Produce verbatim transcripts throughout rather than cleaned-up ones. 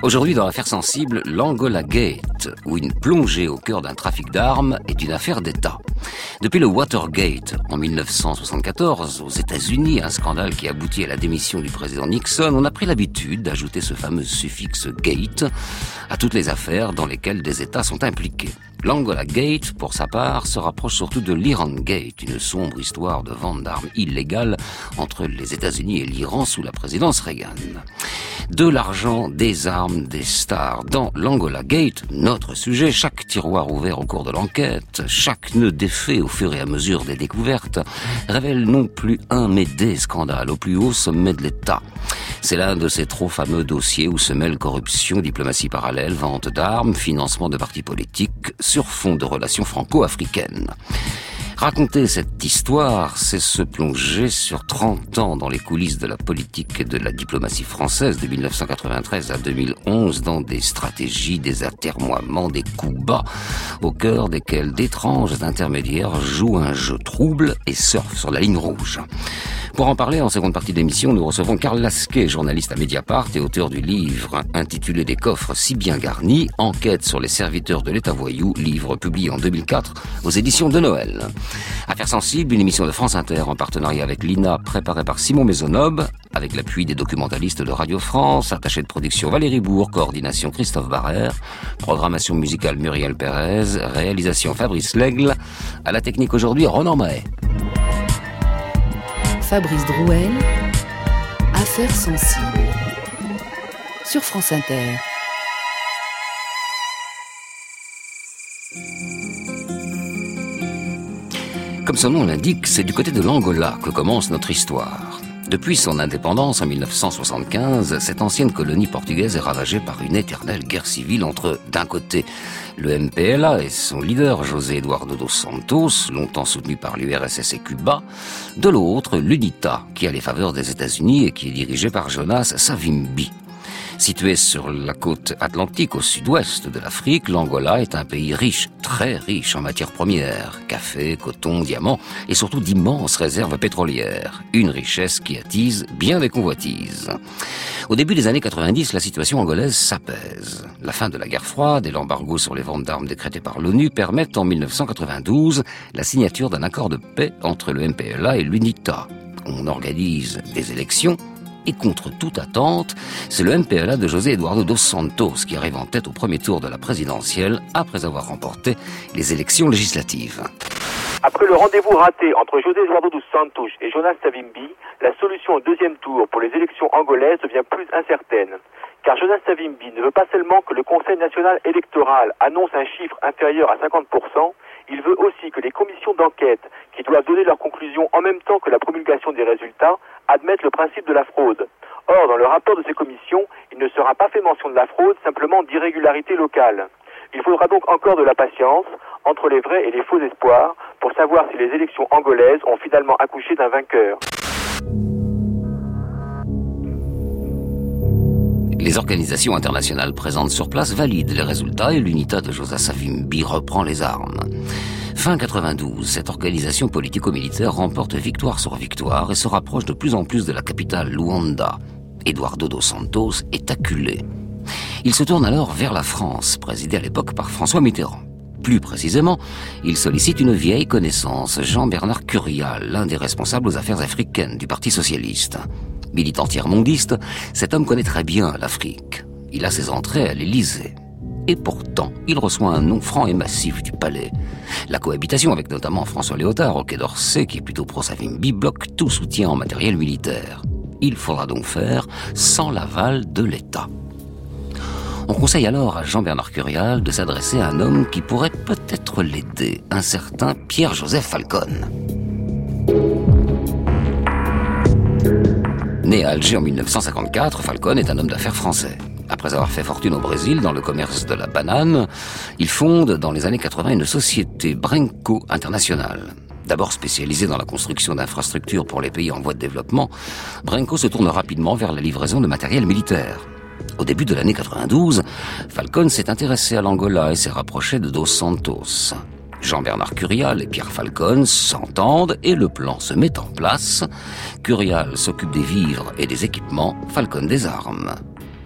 Aujourd'hui, dans l'affaire sensible, l'Angola Gate, où une plongée au cœur d'un trafic d'armes est une affaire d'État. Depuis le Watergate, en mille neuf cent soixante-quatorze, aux États-Unis, un scandale qui aboutit à la démission du président Nixon, on a pris l'habitude d'ajouter ce fameux suffixe « gate » à toutes les affaires dans lesquelles des États sont impliqués. L'Angola Gate, pour sa part, se rapproche surtout de l'Iran Gate, une sombre histoire de vente d'armes illégales entre les États-Unis et l'Iran sous la présidence Reagan. De l'argent, des armes, des stars. Dans l'Angola Gate, notre sujet, chaque tiroir ouvert au cours de l'enquête, chaque nœud défait au fur et à mesure des découvertes, révèle non plus un mais des scandales au plus haut sommet de l'État. C'est l'un de ces trop fameux dossiers où se mêlent corruption, diplomatie parallèle, vente d'armes, financement de partis politiques, sur fond de relations franco-africaines. Raconter cette histoire, c'est se plonger sur trente ans dans les coulisses de la politique et de la diplomatie française de mille neuf cent quatre-vingt-treize à deux mille onze, dans des stratégies, des atermoiements, des coups bas, au cœur desquels d'étranges intermédiaires jouent un jeu trouble et surfent sur la ligne rouge. Pour en parler, en seconde partie d'émission, nous recevons Karl Lasquet, journaliste à Mediapart et auteur du livre intitulé « Des coffres si bien garnis, enquête sur les serviteurs de l'État voyou », livre publié en deux mille quatre aux éditions de Noël. Affaires sensibles, une émission de France Inter en partenariat avec l'I N A, préparée par Simon Maisonneuve, avec l'appui des documentalistes de Radio France, attaché de production Valérie Bourg, coordination Christophe Barrère, programmation musicale Muriel Pérez, réalisation Fabrice Lègle, à la technique aujourd'hui Ronan Mahé. Fabrice Drouel, Affaires sensibles, sur France Inter. Comme son nom l'indique, c'est du côté de l'Angola que commence notre histoire. Depuis son indépendance en mille neuf cent soixante-quinze, cette ancienne colonie portugaise est ravagée par une éternelle guerre civile entre, d'un côté, le M P L A et son leader José Eduardo dos Santos, longtemps soutenu par l'U R S S et Cuba, de l'autre, l'UNITA, qui a les faveurs des États-Unis et qui est dirigé par Jonas Savimbi. Situé sur la côte atlantique au sud-ouest de l'Afrique, l'Angola est un pays riche, très riche en matières premières, café, coton, diamants et surtout d'immenses réserves pétrolières. Une richesse qui attise bien des convoitises. Au début des années quatre-vingt-dix, la situation angolaise s'apaise. La fin de la guerre froide et l'embargo sur les ventes d'armes décrété par l'ONU permettent en mille neuf cent quatre-vingt-douze la signature d'un accord de paix entre le M P L A et l'UNITA. On organise des élections. Et contre toute attente, c'est le M P L A de José Eduardo dos Santos qui arrive en tête au premier tour de la présidentielle après avoir remporté les élections législatives. Après le rendez-vous raté entre José Eduardo dos Santos et Jonas Savimbi, la solution au deuxième tour pour les élections angolaises devient plus incertaine. Car Jonas Savimbi ne veut pas seulement que le Conseil national électoral annonce un chiffre inférieur à cinquante pour cent, il veut aussi que les commissions d'enquête, qui doivent donner leurs conclusions en même temps que la promulgation des résultats, admettent le principe de la fraude. Or, dans le rapport de ces commissions, il ne sera pas fait mention de la fraude, simplement d'irrégularités locales. Il faudra donc encore de la patience, entre les vrais et les faux espoirs, pour savoir si les élections angolaises ont finalement accouché d'un vainqueur. Les organisations internationales présentes sur place valident les résultats et l'UNITA de José Savimbi reprend les armes. Fin quatre-vingt-douze, cette organisation politico-militaire remporte victoire sur victoire et se rapproche de plus en plus de la capitale Luanda. Eduardo dos Santos est acculé. Il se tourne alors vers la France, présidée à l'époque par François Mitterrand. Plus précisément, il sollicite une vieille connaissance, Jean-Bernard Curial, l'un des responsables aux affaires africaines du Parti socialiste. Militant tiers-mondiste, cet homme connaît très bien l'Afrique. Il a ses entrées à l'Élysée. Et pourtant, il reçoit un nom franc et massif du palais. La cohabitation avec notamment François Léotard au Quai d'Orsay, qui est plutôt pro-Savimbi, bloque tout soutien en matériel militaire. Il faudra donc faire sans l'aval de l'État. On conseille alors à Jean-Bernard Curial de s'adresser à un homme qui pourrait peut-être l'aider, un certain Pierre-Joseph Falcon. Né à Alger en mille neuf cent cinquante-quatre, Falcon est un homme d'affaires français. Après avoir fait fortune au Brésil dans le commerce de la banane, il fonde dans les années quatre-vingts une société Brenco International. D'abord spécialisée dans la construction d'infrastructures pour les pays en voie de développement, Brenco se tourne rapidement vers la livraison de matériel militaire. Au début de l'année quatre-vingt-douze, Falcon s'est intéressé à l'Angola et s'est rapproché de dos Santos. Jean-Bernard Curial et Pierre Falcon s'entendent et le plan se met en place. Curial s'occupe des vivres et des équipements, Falcon des armes.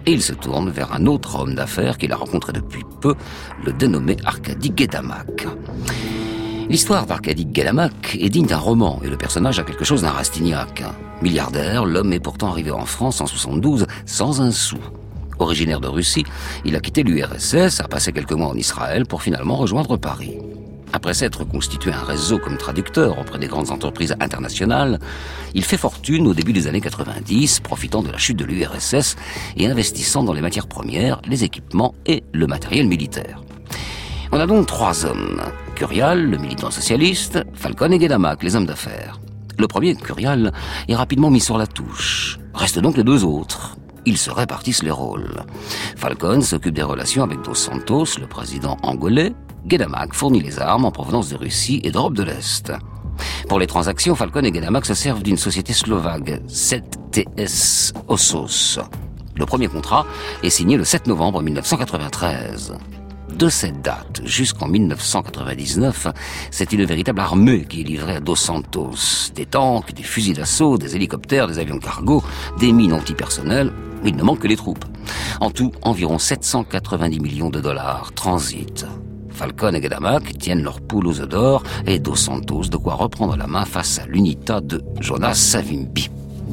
et il se tourne vers un autre homme d'affaires qu'il a rencontré depuis peu, le dénommé Arkady Guédamac. L'histoire d'Arkady Guédamac est digne d'un roman, et le personnage a quelque chose d'un Rastignac. Milliardaire, l'homme est pourtant arrivé en France en soixante-douze sans un sou. Originaire de Russie, il a quitté l'U R S S, a passé quelques mois en Israël pour finalement rejoindre Paris. Après s'être constitué un réseau comme traducteur auprès des grandes entreprises internationales, il fait fortune au début des années quatre-vingt-dix, profitant de la chute de l'U R S S et investissant dans les matières premières, les équipements et le matériel militaire. On a donc trois hommes. Curial, le militant socialiste, Falcon et Guédamac, les hommes d'affaires. Le premier, Curial, est rapidement mis sur la touche. Restent donc les deux autres. Ils se répartissent les rôles. Falcon s'occupe des relations avec Dos Santos, le président angolais. Guédamac fournit les armes en provenance de Russie et d'Europe de l'Est. Pour les transactions, Falcon et Guédamac se servent d'une société slovaque, Z T S Ossos. Le premier contrat est signé le sept novembre mille neuf cent quatre-vingt-treize. De cette date jusqu'en mille neuf cent quatre-vingt-dix-neuf, c'est une véritable armée qui est livrée à Dos Santos. Des tanks, des fusils d'assaut, des hélicoptères, des avions cargo, des mines antipersonnelles. Il ne manque que les troupes. En tout, environ sept cent quatre-vingt-dix millions de dollars transitent. Falcon et Guédamac tiennent leur poule aux œufs d'or et Dos Santos de quoi reprendre la main face à l'UNITA de Jonas Savimbi.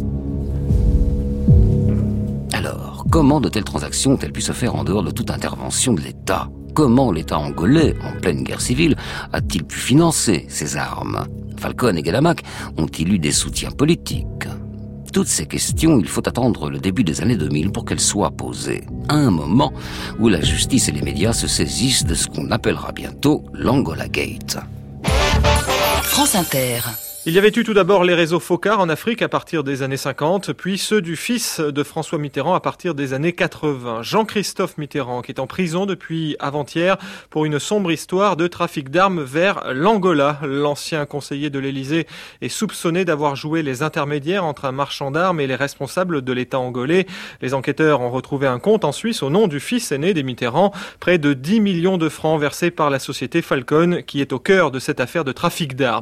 Alors, comment de telles transactions ont-elles pu se faire en dehors de toute intervention de l'État ? Comment l'État angolais, en pleine guerre civile, a-t-il pu financer ces armes ? Falcon et Guédamac ont-ils eu des soutiens politiques ? Toutes ces questions, il faut attendre le début des années deux mille pour qu'elles soient posées. À un moment où la justice et les médias se saisissent de ce qu'on appellera bientôt l'Angola Gate. France Inter. Il y avait eu tout d'abord les réseaux Foccart en Afrique à partir des années cinquante, puis ceux du fils de François Mitterrand à partir des années quatre-vingts. Jean-Christophe Mitterrand, qui est en prison depuis avant-hier pour une sombre histoire de trafic d'armes vers l'Angola. L'ancien conseiller de l'Élysée est soupçonné d'avoir joué les intermédiaires entre un marchand d'armes et les responsables de l'État angolais. Les enquêteurs ont retrouvé un compte en Suisse au nom du fils aîné des Mitterrand, près de dix millions de francs versés par la société Falcon, qui est au cœur de cette affaire de trafic d'armes.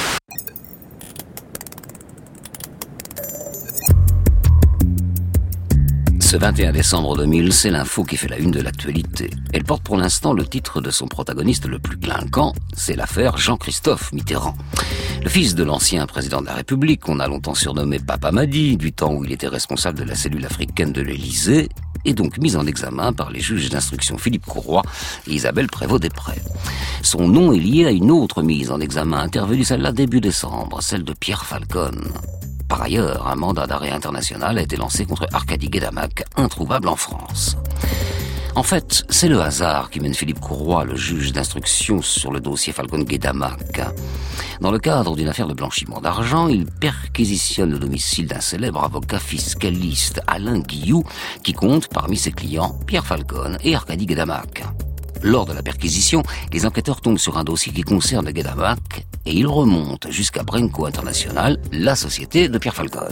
Ce vingt et un décembre deux mille, c'est l'info qui fait la une de l'actualité. Elle porte pour l'instant le titre de son protagoniste le plus clinquant, c'est l'affaire Jean-Christophe Mitterrand. Le fils de l'ancien président de la République, qu'on a longtemps surnommé Papa Madi, du temps où il était responsable de la cellule africaine de l'Élysée, est donc mis en examen par les juges d'instruction Philippe Courroy et Isabelle Prévost-Després. Son nom est lié à une autre mise en examen intervenue celle-là début décembre, celle de Pierre Falcon. Par ailleurs, un mandat d'arrêt international a été lancé contre Arkady Guédamac, introuvable en France. En fait, c'est le hasard qui mène Philippe Courroy, le juge d'instruction, sur le dossier Falcon-Guédamac. Dans le cadre d'une affaire de blanchiment d'argent, il perquisitionne le domicile d'un célèbre avocat fiscaliste, Alain Guillou, qui compte parmi ses clients Pierre Falcon et Arkady Guédamac. Lors de la perquisition, les enquêteurs tombent sur un dossier qui concerne Guédamac et ils remontent jusqu'à Brenco International, la société de Pierre Falcon.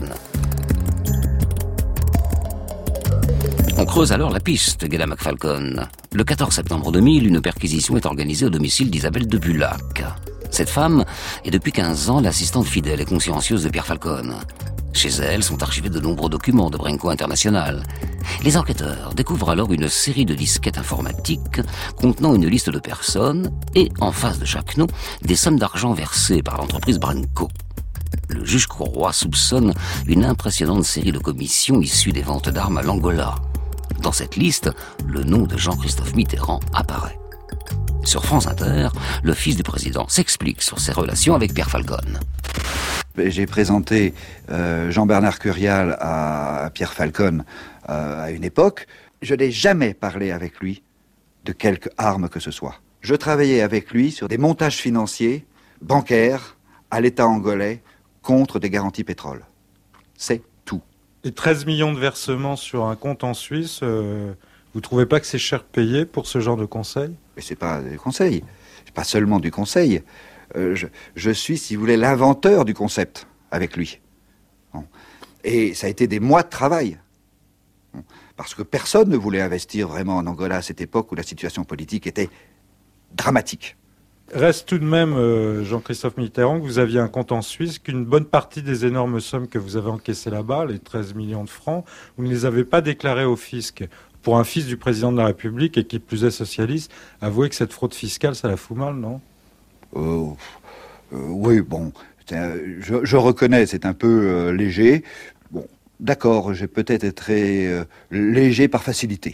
On creuse alors la piste Guédamac-Falcon. Le quatorze septembre deux mille, une perquisition est organisée au domicile d'Isabelle de Bulac. Cette femme est depuis quinze ans l'assistante fidèle et consciencieuse de Pierre Falcon. Chez elle sont archivés de nombreux documents de Brenco International. Les enquêteurs découvrent alors une série de disquettes informatiques contenant une liste de personnes et, en face de chaque nom, des sommes d'argent versées par l'entreprise Brenco. Le juge Courroy soupçonne une impressionnante série de commissions issues des ventes d'armes à l'Angola. Dans cette liste, le nom de Jean-Christophe Mitterrand apparaît. Sur France Inter, le fils du président s'explique sur ses relations avec Pierre Falcon. J'ai présenté euh, Jean-Bernard Curial à, à Pierre Falcon euh, à une époque. Je n'ai jamais parlé avec lui de quelque arme que ce soit. Je travaillais avec lui sur des montages financiers, bancaires, à l'État angolais, contre des garanties pétrole. C'est tout. Et treize millions de versements sur un compte en Suisse, euh, vous ne trouvez pas que c'est cher payé pour ce genre de conseil ? Mais c'est pas des conseils, c'est pas seulement du conseil. Euh, je, je suis, si vous voulez, l'inventeur du concept avec lui. Bon. Et ça a été des mois de travail. Bon. Parce que personne ne voulait investir vraiment en Angola à cette époque où la situation politique était dramatique. Reste tout de même, euh, Jean-Christophe Mitterrand, que vous aviez un compte en Suisse, qu'une bonne partie des énormes sommes que vous avez encaissées là-bas, les treize millions de francs, vous ne les avez pas déclarées au fisc. Pour un fils du président de la République et qui plus est socialiste, avouez que cette fraude fiscale, ça la fout mal, non ? euh, euh, Oui, bon, un, je, je reconnais, c'est un peu euh, léger. Bon, d'accord, j'ai peut-être été très euh, léger par facilité.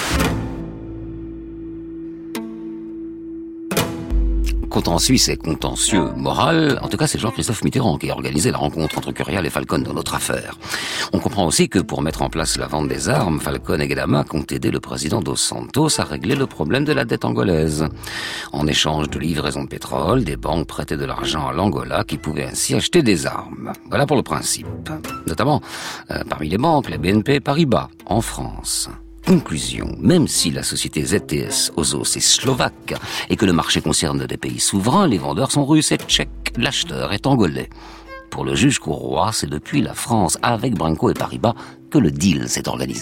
Contentieux et contentieux moral, en tout cas c'est Jean-Christophe Mitterrand qui a organisé la rencontre entre Curial et Falcon dans notre affaire. On comprend aussi que pour mettre en place la vente des armes, Falcon et Guedamac ont aidé le président Dos Santos à régler le problème de la dette angolaise. En échange de livraison de pétrole, des banques prêtaient de l'argent à l'Angola qui pouvait ainsi acheter des armes. Voilà pour le principe. Notamment, euh, parmi les banques, la B N P et Paribas, en France. Conclusion, même si la société Z T S Ozos est slovaque et que le marché concerne des pays souverains, les vendeurs sont russes et tchèques, l'acheteur est angolais. Pour le juge Courroy, c'est depuis la France, avec Branco et Paribas, que le deal s'est organisé.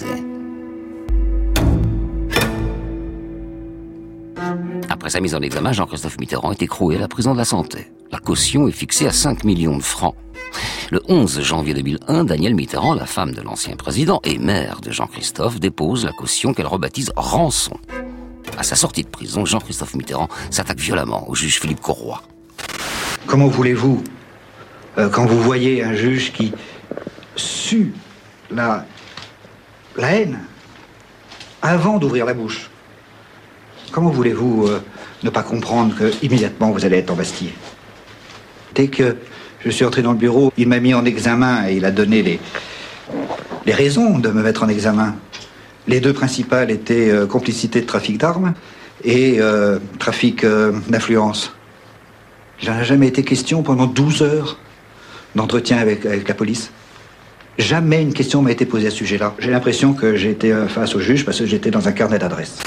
Après sa mise en examen, Jean-Christophe Mitterrand est écroué à la prison de la Santé. La caution est fixée à cinq millions de francs. Le onze janvier deux mille un, Danielle Mitterrand, la femme de l'ancien président et mère de Jean-Christophe, dépose la caution qu'elle rebaptise rançon. À sa sortie de prison, Jean-Christophe Mitterrand s'attaque violemment au juge Philippe Courroy. Comment voulez-vous, euh, quand vous voyez un juge qui sue la, la haine avant d'ouvrir la bouche, comment voulez-vous euh, ne pas comprendre que immédiatement vous allez être embastillé ? Dès que je suis entré dans le bureau, il m'a mis en examen et il a donné les, les raisons de me mettre en examen. Les deux principales étaient euh, complicité de trafic d'armes et euh, trafic euh, d'influence. Il n'en a jamais été question pendant douze heures d'entretien avec, avec la police. Jamais une question m'a été posée à ce sujet-là. J'ai l'impression que j'étais euh, face au juge parce que j'étais dans un carnet d'adresses.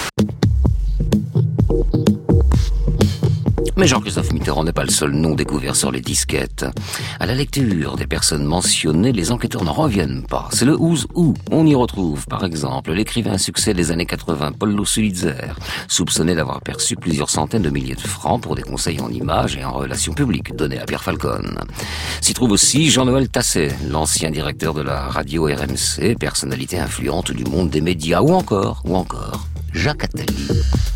Mais Jean-Christophe Mitterrand n'est pas le seul nom découvert sur les disquettes. À la lecture des personnes mentionnées, les enquêteurs n'en reviennent pas. C'est le who's who. On y retrouve, par exemple, l'écrivain à succès des années quatre-vingts, Paul Sulitzer, soupçonné d'avoir perçu plusieurs centaines de milliers de francs pour des conseils en images et en relations publiques donnés à Pierre Falcon. S'y trouve aussi Jean-Noël Tasset, l'ancien directeur de la radio R M C, personnalité influente du monde des médias, ou encore, ou encore, Jacques Attali.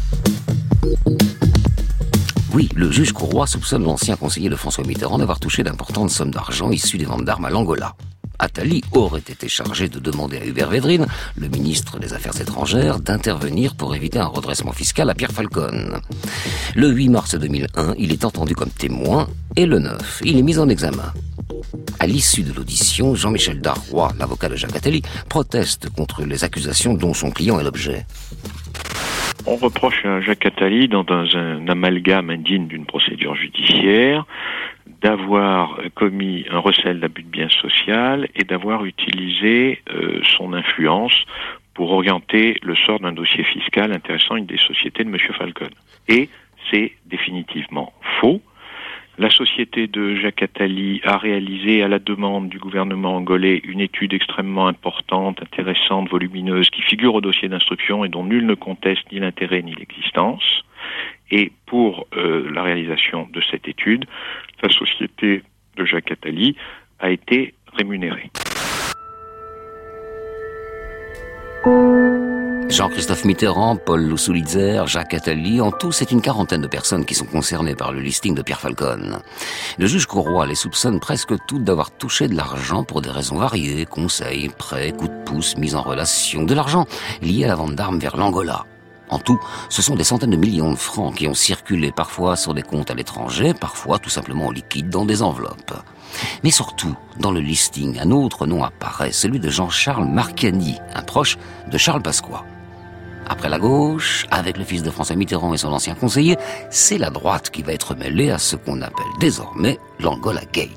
Oui, le juge Courroy soupçonne l'ancien conseiller de François Mitterrand d'avoir touché d'importantes sommes d'argent issues des ventes d'armes à l'Angola. Attali aurait été chargé de demander à Hubert Védrine, le ministre des Affaires étrangères, d'intervenir pour éviter un redressement fiscal à Pierre Falcon. Le huit mars deux mille un, il est entendu comme témoin et le neuf, il est mis en examen. À l'issue de l'audition, Jean-Michel Darrois, l'avocat de Jacques Attali, proteste contre les accusations dont son client est l'objet. On reproche à Jacques Attali, dans un, un amalgame indigne d'une procédure judiciaire, d'avoir commis un recel d'abus de biens social et d'avoir utilisé euh, son influence pour orienter le sort d'un dossier fiscal intéressant une des sociétés de M. Falcon. Et c'est définitivement faux. La société de Jacques Attali a réalisé à la demande du gouvernement angolais une étude extrêmement importante, intéressante, volumineuse, qui figure au dossier d'instruction et dont nul ne conteste ni l'intérêt ni l'existence. Et pour euh, la réalisation de cette étude, la société de Jacques Attali a été rémunérée. Jean-Christophe Mitterrand, Paul Sulitzer, Jacques Attali, en tout, c'est une quarantaine de personnes qui sont concernées par le listing de Pierre Falcon. Le juge Courroy les soupçonne presque toutes d'avoir touché de l'argent pour des raisons variées, conseils, prêts, coups de pouce, mise en relation, de l'argent lié à la vente d'armes vers l'Angola. En tout, ce sont des centaines de millions de francs qui ont circulé parfois sur des comptes à l'étranger, parfois tout simplement en liquide dans des enveloppes. Mais surtout, dans le listing, un autre nom apparaît, celui de Jean-Charles Marcani, un proche de Charles Pasqua. Après la gauche, avec le fils de François Mitterrand et son ancien conseiller, c'est la droite qui va être mêlée à ce qu'on appelle désormais l'Angola Gate.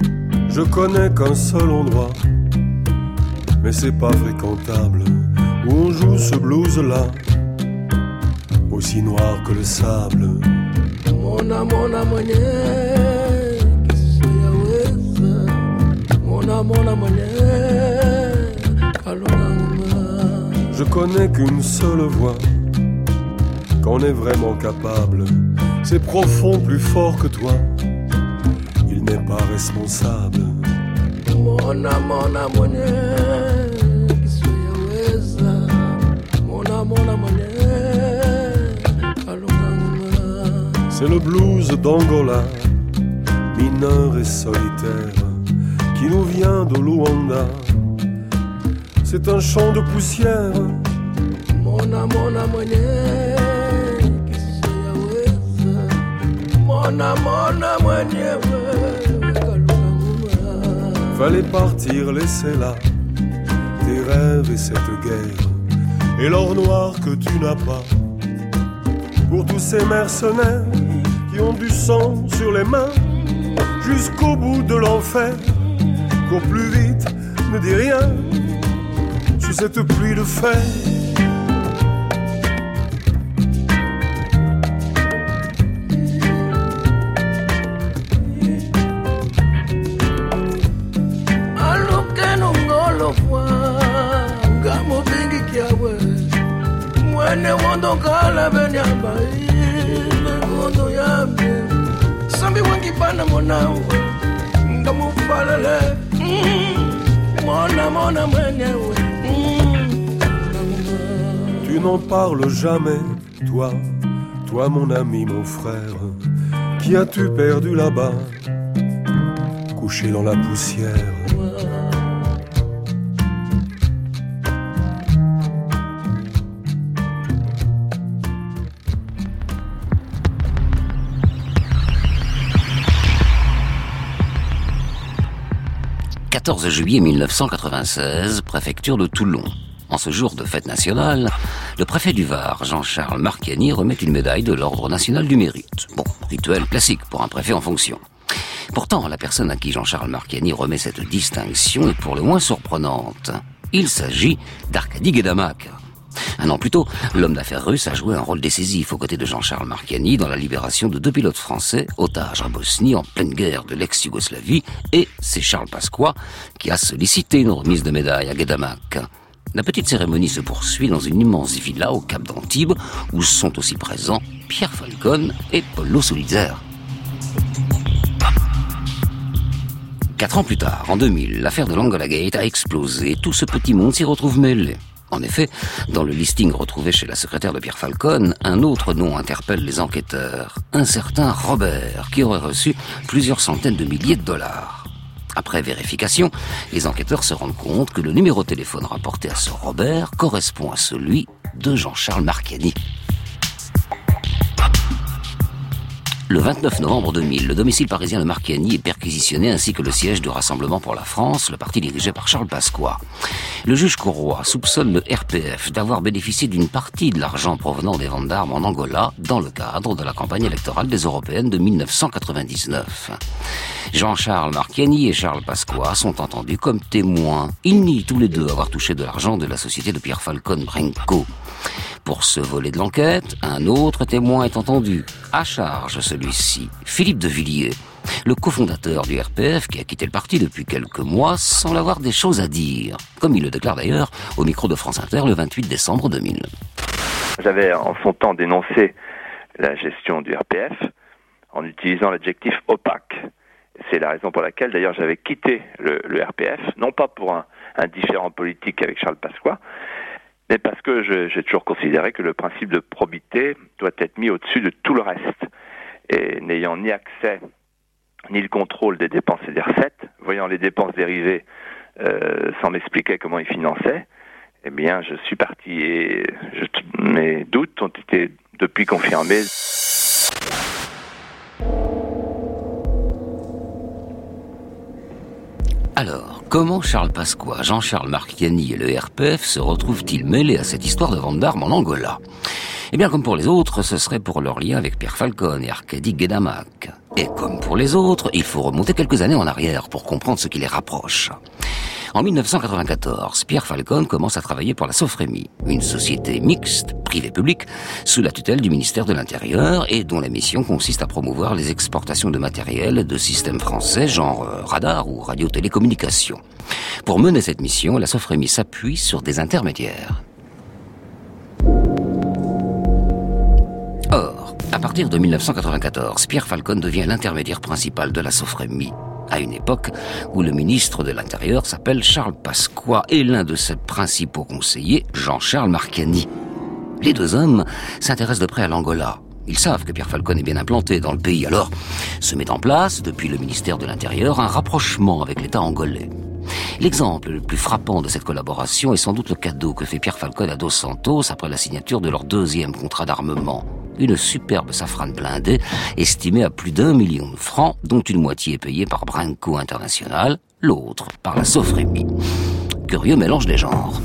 Je connais qu'un seul endroit, mais c'est pas fréquentable, où ce blues-là, aussi noir que le sable. Mona mona mwenye kisiyaweza, mona mona mwenye kalonga. Je connais qu'une seule voix, qu'on est vraiment capable. C'est profond, plus fort que toi. Il n'est pas responsable. Mona mona mwenye kisiyaweza, mona mona mwenye kalonga. C'est le blues d'Angola, mineur et solitaire, qui nous vient de Luanda. C'est un champ de poussière. Mona mona mwenye kisiyaweza, mona mona mwenye kalonga. Fallait partir, laisser là tes rêves et cette guerre, et l'or noir que tu n'as pas. Pour tous ces mercenaires qui ont du sang sur les mains, jusqu'au bout de l'enfer, cours plus vite, ne dis rien, sous cette pluie de fer. Mwene wondo kala benyamba ine wondo yambe sambi wangi bana monawe ngamufalele mona mona mwenyewe. Tu n'en parles jamais, toi, toi mon ami, mon frère. Qui as-tu perdu là-bas, couché dans la poussière? quatorze juillet mille neuf cent quatre-vingt-seize, préfecture de Toulon. En ce jour de fête nationale, le préfet du Var, Jean-Charles Marchiani, remet une médaille de l'Ordre national du mérite. Bon, rituel classique pour un préfet en fonction. Pourtant, la personne à qui Jean-Charles Marchiani remet cette distinction est pour le moins surprenante. Il s'agit d'Arkady Guedamac. Un an plus tôt, l'homme d'affaires russe a joué un rôle décisif aux côtés de Jean-Charles Marchiani dans la libération de deux pilotes français, otages en Bosnie en pleine guerre de l'ex-Yougoslavie, et c'est Charles Pasqua qui a sollicité une remise de médaille à Guedamac. La petite cérémonie se poursuit dans une immense villa au Cap d'Antibes, où sont aussi présents Pierre Falcon et Paulo Sulitzer. Quatre ans plus tard, en deux mille, l'affaire de l'Angola Gate a explosé, tout ce petit monde s'y retrouve mêlé. En effet, dans le listing retrouvé chez la secrétaire de Pierre Falcon, un autre nom interpelle les enquêteurs. Un certain Robert, qui aurait reçu plusieurs centaines de milliers de dollars. Après vérification, les enquêteurs se rendent compte que le numéro de téléphone rapporté à ce Robert correspond à celui de Jean-Charles Marchiani. Le vingt-neuf novembre deux mille, le domicile parisien de Marchiani est perquisitionné ainsi que le siège du Rassemblement pour la France, le parti dirigé par Charles Pasqua. Le juge Courroy soupçonne le R P F d'avoir bénéficié d'une partie de l'argent provenant des ventes d'armes en Angola dans le cadre de la campagne électorale des européennes de mille neuf cent quatre-vingt-dix-neuf. Jean-Charles Marchiani et Charles Pasqua sont entendus comme témoins. Ils nient tous les deux avoir touché de l'argent de la société de Pierre Falcon Brenco. Pour ce volet de l'enquête, un autre témoin est entendu. À charge, celui-ci, Philippe de Villiers, le cofondateur du R P F qui a quitté le parti depuis quelques mois sans avoir des choses à dire, comme il le déclare d'ailleurs au micro de France Inter le vingt-huit décembre deux mille. J'avais en son temps dénoncé la gestion du R P F en utilisant l'adjectif opaque. C'est la raison pour laquelle d'ailleurs j'avais quitté le, le R P F, non pas pour un, un différend politique avec Charles Pasqua, mais parce que je, j'ai toujours considéré que le principe de probité doit être mis au-dessus de tout le reste. Et n'ayant ni accès ni le contrôle des dépenses et des recettes, voyant les dépenses dérivées euh, sans m'expliquer comment ils finançaient, eh bien je suis parti et je, mes doutes ont été depuis confirmés. Alors, comment Charles Pasqua, Jean-Charles Marchiani et le R P F se retrouvent-ils mêlés à cette histoire de vente d'armes en Angola ? Eh bien, comme pour les autres, ce serait pour leur lien avec Pierre Falcon et Arkady Guedamac. Et comme pour les autres, il faut remonter quelques années en arrière pour comprendre ce qui les rapproche. En mille neuf cent quatre-vingt-quatorze, Pierre Falcon commence à travailler pour la Sofremi, une société mixte, privée-publique, sous la tutelle du ministère de l'Intérieur et dont la mission consiste à promouvoir les exportations de matériel de systèmes français, genre euh, radar ou radiotélécommunications. Pour mener cette mission, la Sofremi s'appuie sur des intermédiaires. Or, à partir de mille neuf cent quatre-vingt-quatorze, Pierre Falcon devient l'intermédiaire principal de la Sofremi, à une époque où le ministre de l'Intérieur s'appelle Charles Pasqua et l'un de ses principaux conseillers, Jean-Charles Marcani. Les deux hommes s'intéressent de près à l'Angola. Ils savent que Pierre Falcon est bien implanté dans le pays, alors se met en place, depuis le ministère de l'Intérieur, un rapprochement avec l'État angolais. L'exemple le plus frappant de cette collaboration est sans doute le cadeau que fait Pierre Falcon à Dos Santos après la signature de leur deuxième contrat d'armement. Une superbe safrane blindée, estimée à plus d'un million de francs, dont une moitié est payée par Brinco International, l'autre par la Sofremi. Curieux mélange des genres.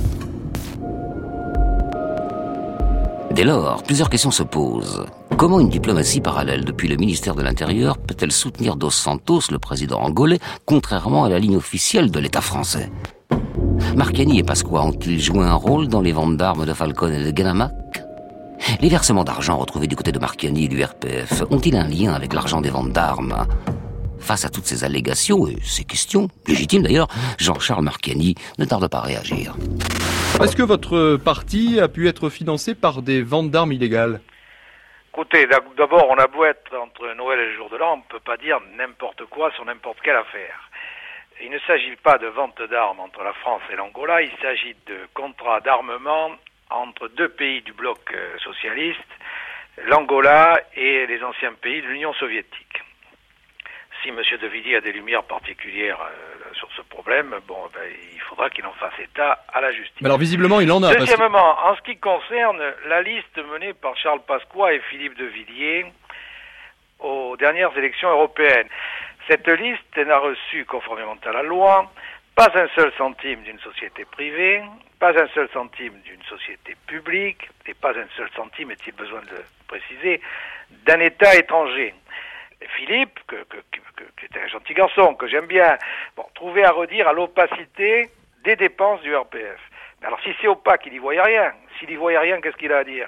Dès lors, plusieurs questions se posent. Comment une diplomatie parallèle depuis le ministère de l'Intérieur peut-elle soutenir Dos Santos, le président angolais, contrairement à la ligne officielle de l'État français? Marcani et Pasqua ont-ils joué un rôle dans les ventes d'armes de Falcon et de Ganamac? Les versements d'argent retrouvés du côté de Marcani et du R P F ont-ils un lien avec l'argent des ventes d'armes? Face à toutes ces allégations et ces questions, légitimes d'ailleurs, Jean-Charles Marcani ne tarde pas à réagir. Est-ce que votre parti a pu être financé par des ventes d'armes illégales? Écoutez, d'abord, on a beau être entre Noël et le jour de l'an, on ne peut pas dire n'importe quoi sur n'importe quelle affaire. Il ne s'agit pas de vente d'armes entre la France et l'Angola, il s'agit de contrats d'armement entre deux pays du bloc socialiste, l'Angola et les anciens pays de l'Union soviétique. Si M. De Villiers a des lumières particulières euh, sur ce problème, bon, ben, il faudra qu'il en fasse état à la justice. Mais alors visiblement, il en a. Deuxièmement, parce que... en ce qui concerne la liste menée par Charles Pasqua et Philippe De Villiers aux dernières élections européennes, cette liste n'a reçu, conformément à la loi, pas un seul centime d'une société privée, pas un seul centime d'une société publique, et pas un seul centime, est-il besoin de le préciser, d'un État étranger. Philippe, que, que, que, qui était un gentil garçon, que j'aime bien, bon, trouvait à redire à l'opacité des dépenses du R P F. Mais alors si c'est opaque, il n'y voyait rien. S'il n'y voyait rien, qu'est-ce qu'il a à dire?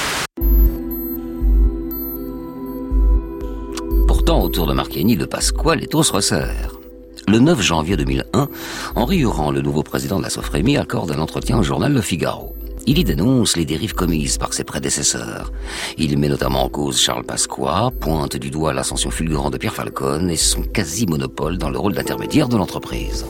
Pourtant, autour de Marcani de Pasqua, les taux se resserrent. Le neuf janvier deux mille un, Henri Hurand, le nouveau président de la Sofremi, accorde un entretien au journal Le Figaro. Il y dénonce les dérives commises par ses prédécesseurs. Il met notamment en cause Charles Pasqua, pointe du doigt l'ascension fulgurante de Pierre Falcon et son quasi-monopole dans le rôle d'intermédiaire de l'entreprise.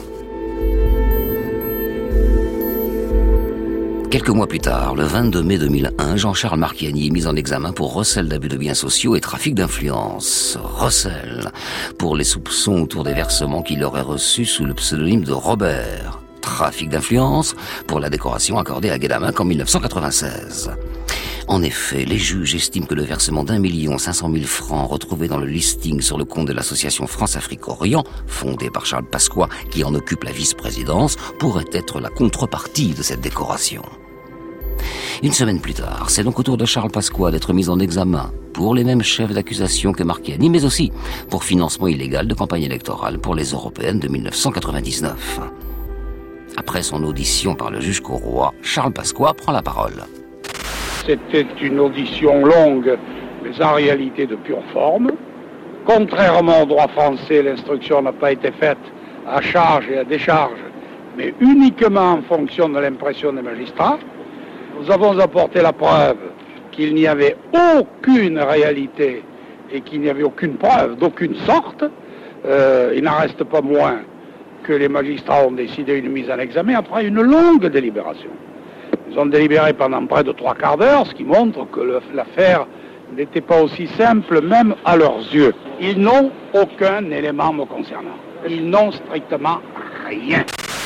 Quelques mois plus tard, le vingt-deux mai deux mille un, Jean-Charles Marcani est mis en examen pour recel d'abus de biens sociaux et trafic d'influence. Recel pour les soupçons autour des versements qu'il aurait reçus sous le pseudonyme de Robert. Trafic d'influence pour la décoration accordée à Ganamac en mille neuf cent quatre-vingt-seize. En effet, les juges estiment que le versement d'un million cinq cent mille francs retrouvé dans le listing sur le compte de l'association France-Afrique-Orient, fondée par Charles Pasqua, qui en occupe la vice-présidence, pourrait être la contrepartie de cette décoration. Une semaine plus tard, c'est donc au tour de Charles Pasqua d'être mis en examen pour les mêmes chefs d'accusation que Marcani, mais aussi pour financement illégal de campagne électorale pour les européennes de mille neuf cent quatre-vingt-dix-neuf. Après son audition par le juge Courroy, Charles Pasqua prend la parole. C'était une audition longue, mais en réalité de pure forme. Contrairement au droit français, l'instruction n'a pas été faite à charge et à décharge, mais uniquement en fonction de l'impression des magistrats. Nous avons apporté la preuve qu'il n'y avait aucune réalité et qu'il n'y avait aucune preuve d'aucune sorte. Euh, il n'en reste pas moins que les magistrats ont décidé une mise en examen après une longue délibération. Ils ont délibéré pendant près de trois quarts d'heure, ce qui montre que le, l'affaire n'était pas aussi simple même à leurs yeux. Ils n'ont aucun élément me concernant. Ils n'ont strictement rien.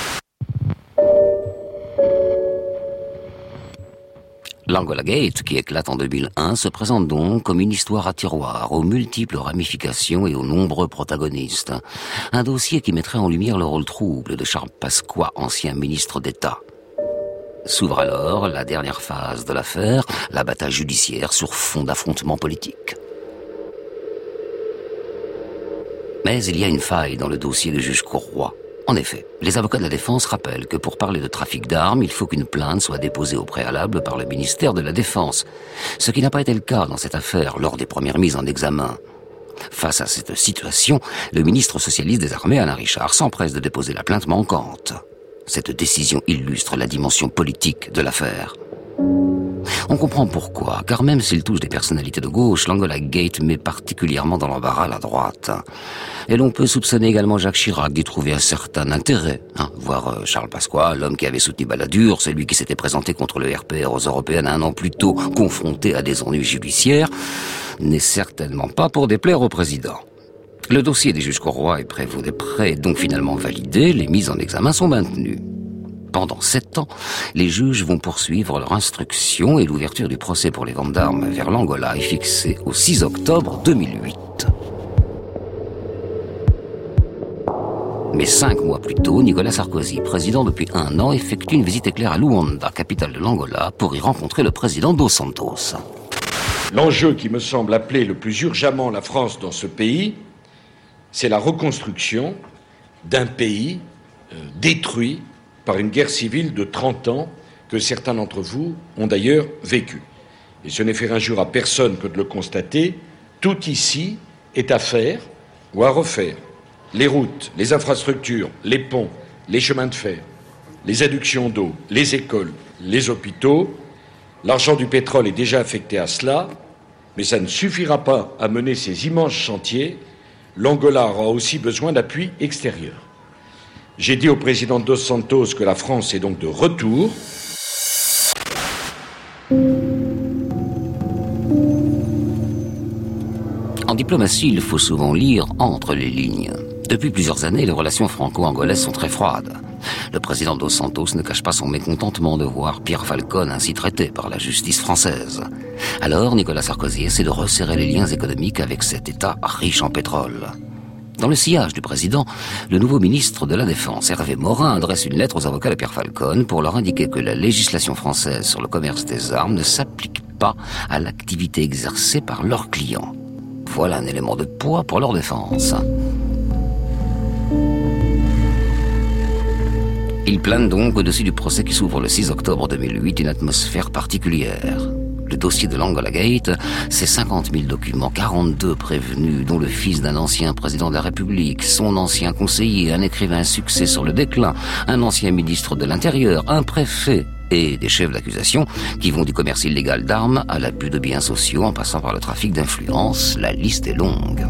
L'Angola Gate, qui éclate en deux mille un, se présente donc comme une histoire à tiroir, aux multiples ramifications et aux nombreux protagonistes. Un dossier qui mettrait en lumière le rôle trouble de Charles Pasqua, ancien ministre d'État. S'ouvre alors la dernière phase de l'affaire, la bataille judiciaire sur fond d'affrontements politiques. Mais il y a une faille dans le dossier du juge Courroy. En effet, les avocats de la défense rappellent que pour parler de trafic d'armes, il faut qu'une plainte soit déposée au préalable par le ministère de la Défense, ce qui n'a pas été le cas dans cette affaire lors des premières mises en examen. Face à cette situation, le ministre socialiste des Armées, Alain Richard, s'empresse de déposer la plainte manquante. Cette décision illustre la dimension politique de l'affaire. On comprend pourquoi, car même s'il touche des personnalités de gauche, l'Angola Gate met particulièrement dans l'embarras la droite. Et l'on peut soupçonner également Jacques Chirac d'y trouver un certain intérêt, hein, voir euh, Charles Pasqua, l'homme qui avait soutenu Balladur, celui qui s'était présenté contre le R P R aux européennes un an plus tôt, confronté à des ennuis judiciaires, n'est certainement pas pour déplaire au président. Le dossier des juges Corroy et Prévost-Després est donc finalement validé, les mises en examen sont maintenues. Pendant sept ans, les juges vont poursuivre leur instruction et l'ouverture du procès pour les ventes d'armes vers l'Angola est fixée au six octobre deux mille huit. Mais cinq mois plus tôt, Nicolas Sarkozy, président depuis un an, effectue une visite éclair à Luanda, capitale de l'Angola, pour y rencontrer le président Dos Santos. L'enjeu qui me semble appeler le plus urgemment la France dans ce pays, c'est la reconstruction d'un pays euh, détruit par une guerre civile de trente ans que certains d'entre vous ont d'ailleurs vécu. Et ce n'est faire injure à personne que de le constater, tout ici est à faire ou à refaire. Les routes, les infrastructures, les ponts, les chemins de fer, les adductions d'eau, les écoles, les hôpitaux. L'argent du pétrole est déjà affecté à cela, mais ça ne suffira pas à mener ces immenses chantiers. L'Angola aura aussi besoin d'appui extérieur. J'ai dit au président Dos Santos que la France est donc de retour. En diplomatie, il faut souvent lire entre les lignes. Depuis plusieurs années, les relations franco-angolaises sont très froides. Le président Dos Santos ne cache pas son mécontentement de voir Pierre Falcone ainsi traité par la justice française. Alors, Nicolas Sarkozy essaie de resserrer les liens économiques avec cet État riche en pétrole. Dans le sillage du président, le nouveau ministre de la Défense, Hervé Morin, adresse une lettre aux avocats de Pierre Falcone pour leur indiquer que la législation française sur le commerce des armes ne s'applique pas à l'activité exercée par leurs clients. Voilà un élément de poids pour leur défense. Il plane donc au-dessus du procès qui s'ouvre le six octobre deux mille huit une atmosphère particulière. Le dossier de l'Angola Gate, c'est cinquante mille documents, quarante-deux prévenus, dont le fils d'un ancien président de la République, son ancien conseiller, un écrivain à succès sur le déclin, un ancien ministre de l'Intérieur, un préfet et des chefs d'accusation qui vont du commerce illégal d'armes à l'abus de biens sociaux en passant par le trafic d'influence. La liste est longue.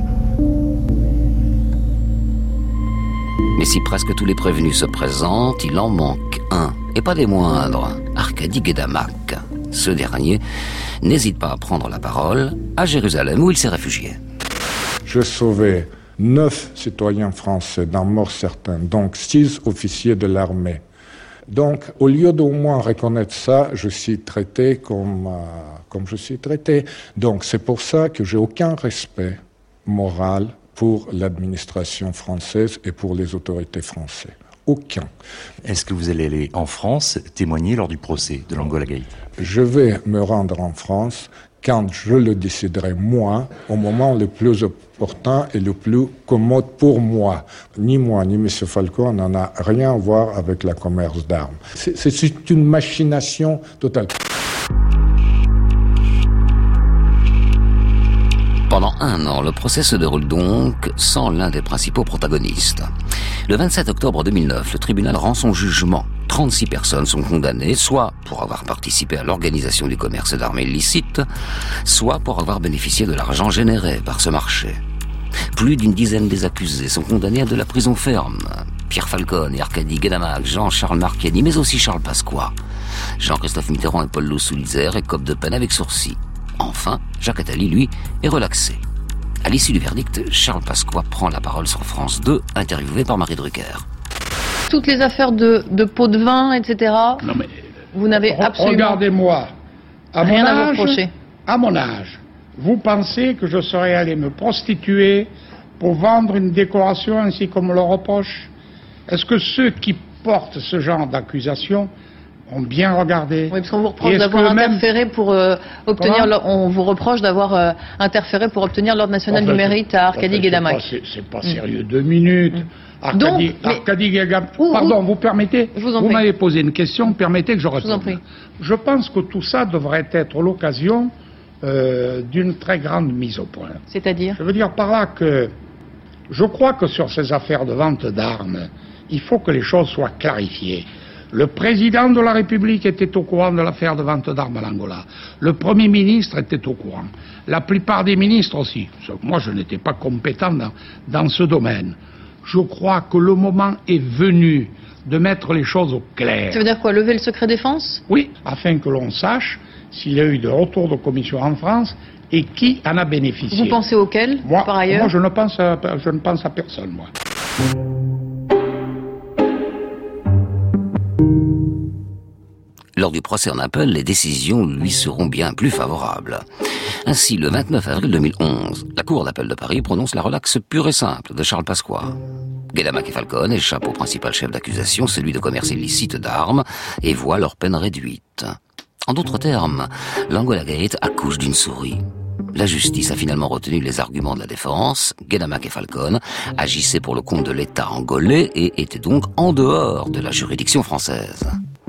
Mais si presque tous les prévenus se présentent, il en manque un, et pas des moindres, Arkady Guédamac. Ce dernier n'hésite pas à prendre la parole à Jérusalem où il s'est réfugié. Je sauvais neuf citoyens français d'un mort certain, donc six officiers de l'armée. Donc, au lieu d'au moins reconnaître ça, je suis traité comme, euh, comme je suis traité. Donc, c'est pour ça que j'ai aucun respect moral pour l'administration française et pour les autorités françaises. Aucun. Est-ce que vous allez aller en France témoigner lors du procès de l'Angola Gate ? Je vais me rendre en France quand je le déciderai moi, au moment le plus opportun et le plus commode pour moi. Ni moi, ni M. Falcone n'en a rien à voir avec le commerce d'armes. C'est, c'est une machination totale. Pendant un an, le procès se déroule donc sans l'un des principaux protagonistes. Le vingt-sept octobre deux mille neuf, le tribunal rend son jugement. trente-six personnes sont condamnées, soit pour avoir participé à l'organisation du commerce d'armes illicites, soit pour avoir bénéficié de l'argent généré par ce marché. Plus d'une dizaine des accusés sont condamnés à de la prison ferme. Pierre Falcone et Arkady Guédamac, Jean-Charles Marchiani, mais aussi Charles Pasqua. Jean-Christophe Mitterrand et Paul Loussoulizer écopent de peine avec sursis. Enfin, Jacques Attali, lui, est relaxé. À l'issue du verdict, Charles Pasqua prend la parole sur France deux, interviewé par Marie Drucker. Toutes les affaires de, de pots de vin, et cetera, non mais, vous n'avez absolument regardez-moi, à rien mon à vous âge, reprocher. À mon âge, vous pensez que je serais allé me prostituer pour vendre une décoration ainsi qu'on me le reproche ? Est-ce que ceux qui portent ce genre d'accusation ont bien regardé. Oui, parce qu'on vous reproche d'avoir interféré même... pour euh, obtenir. Le... On vous reproche d'avoir euh, interféré pour obtenir l'ordre national enfin, du mérite à Arkady Gaydamak. C'est, c'est pas sérieux. Mm. Deux minutes. Mm. Arkady, Donc, Arkady Gaydamak. Pardon, vous, vous permettez je vous, en vous prie. m'avez posé une question. Permettez que je réponde. Je vous en prie. Je pense que tout ça devrait être l'occasion euh, d'une très grande mise au point. C'est-à-dire ? Je veux dire par là que je crois que sur ces affaires de vente d'armes, il faut que les choses soient clarifiées. Le président de la République était au courant de l'affaire de vente d'armes à l'Angola. Le Premier ministre était au courant. La plupart des ministres aussi. Moi, je n'étais pas compétent dans, dans ce domaine. Je crois que le moment est venu de mettre les choses au clair. Ça veut dire quoi? Lever le secret défense? Oui, afin que l'on sache s'il y a eu de retour de commission en France et qui en a bénéficié. Vous pensez auquel, moi, par ailleurs? Moi, je ne pense à, je ne pense à personne, moi. Lors du procès en appel, les décisions lui seront bien plus favorables. Ainsi, le vingt-neuf avril deux mille onze, la Cour d'appel de Paris prononce la relaxe pure et simple de Charles Pasqua. Gaydamak et Falcone échappent au principal chef d'accusation, celui de commerce illicite d'armes, et voient leur peine réduite. En d'autres termes, l'Angola Gate accouche d'une souris. La justice a finalement retenu les arguments de la défense. Gaydamak et Falcone agissaient pour le compte de l'État angolais et étaient donc en dehors de la juridiction française.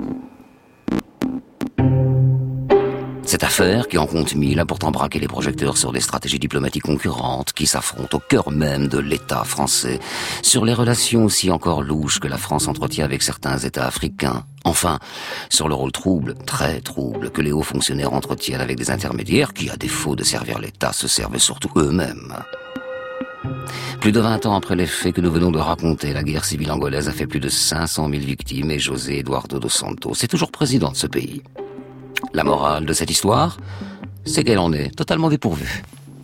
Cette affaire, qui en compte mille, a pourtant braqué les projecteurs sur des stratégies diplomatiques concurrentes qui s'affrontent au cœur même de l'État français, sur les relations aussi encore louches que la France entretient avec certains États africains, enfin, sur le rôle trouble, très trouble, que les hauts fonctionnaires entretiennent avec des intermédiaires qui, à défaut de servir l'État, se servent surtout eux-mêmes. Plus de vingt ans après les faits que nous venons de raconter, la guerre civile angolaise a fait plus de cinq cent mille victimes et José Eduardo dos Santos est toujours président de ce pays. La morale de cette histoire, c'est qu'elle en est totalement dépourvue.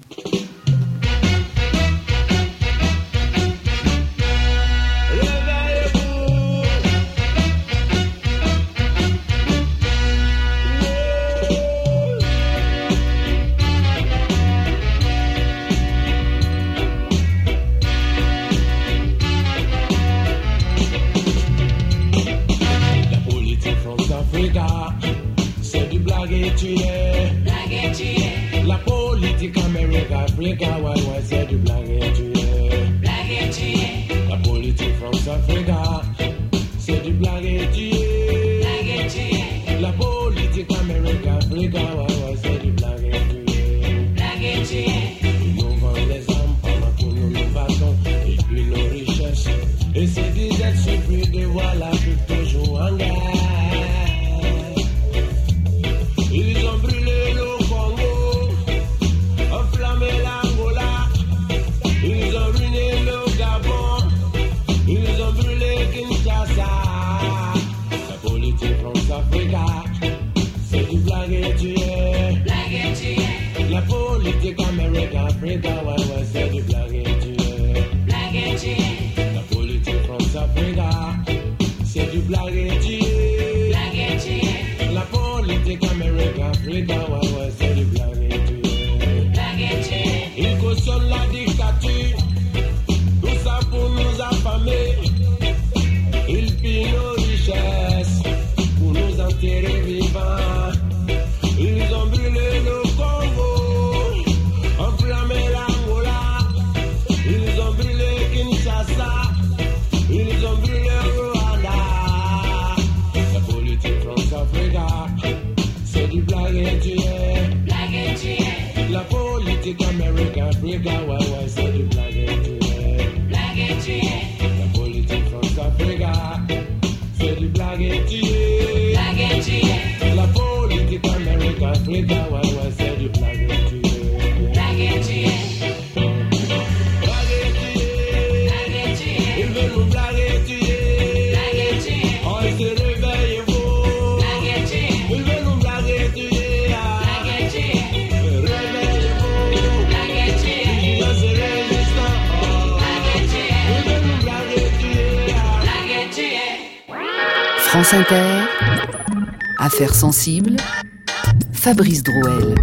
La politique France-Africa, c'est du blague et tu es. La politique Amérique, Africa, ouais, ouais, c'est du blague et tu es. La politique France-Africa, c'est du blague et tu es. La politique Amérique, Africa, ouais, ouais, c'est du blague et tu es. Ils nous vendent les armes pendant que nous nous battons, et puis nos richesses. Et c'est d'être surpris de voir l'Afrique toujours en guerre. Ils ont brûlé le Congo, enflammé l'Angola, ils ont ruiné le Gabon, ils ont brûlé Kinshasa. La politique France-Africa, c'est du blague et tu es. La politique Amérique-Africa, ouais, ouais, c'est du blague et tu es. La politique France-Africa, c'est du blague et tu es. La politique Amérique-Africa, ouais, ouais, c'est du blague et tu es. Ils cautionnent la dictature, tout ça pour nous affamer. Ils pillent nos richesses pour nous enterrer vivants. Ils ont brûlé le Congo, enflammé l'Angola. Ils ont brûlé Kinshasa, ils ont brûlé Rwanda. La politique France-Africa, c'est du blague et tu es. La politique Amérique-Africa, ouais, ouais, c'est du blague et tu es. La politique France-Africa, c'est du blague et tu es. La politique Amérique-Africa, ouais, ouais, c'est du blague et tu es. Blague et tu es. Ils veulent nous blaguer, tu es. Oh, ils se réveillent, vous. Ils veulent nous blaguer, tu es. Réveillez-vous. Vigilance et résistance. Ils veulent nous blaguer, tu es. France Inter, Affaires sensibles, Fabrice Drouel.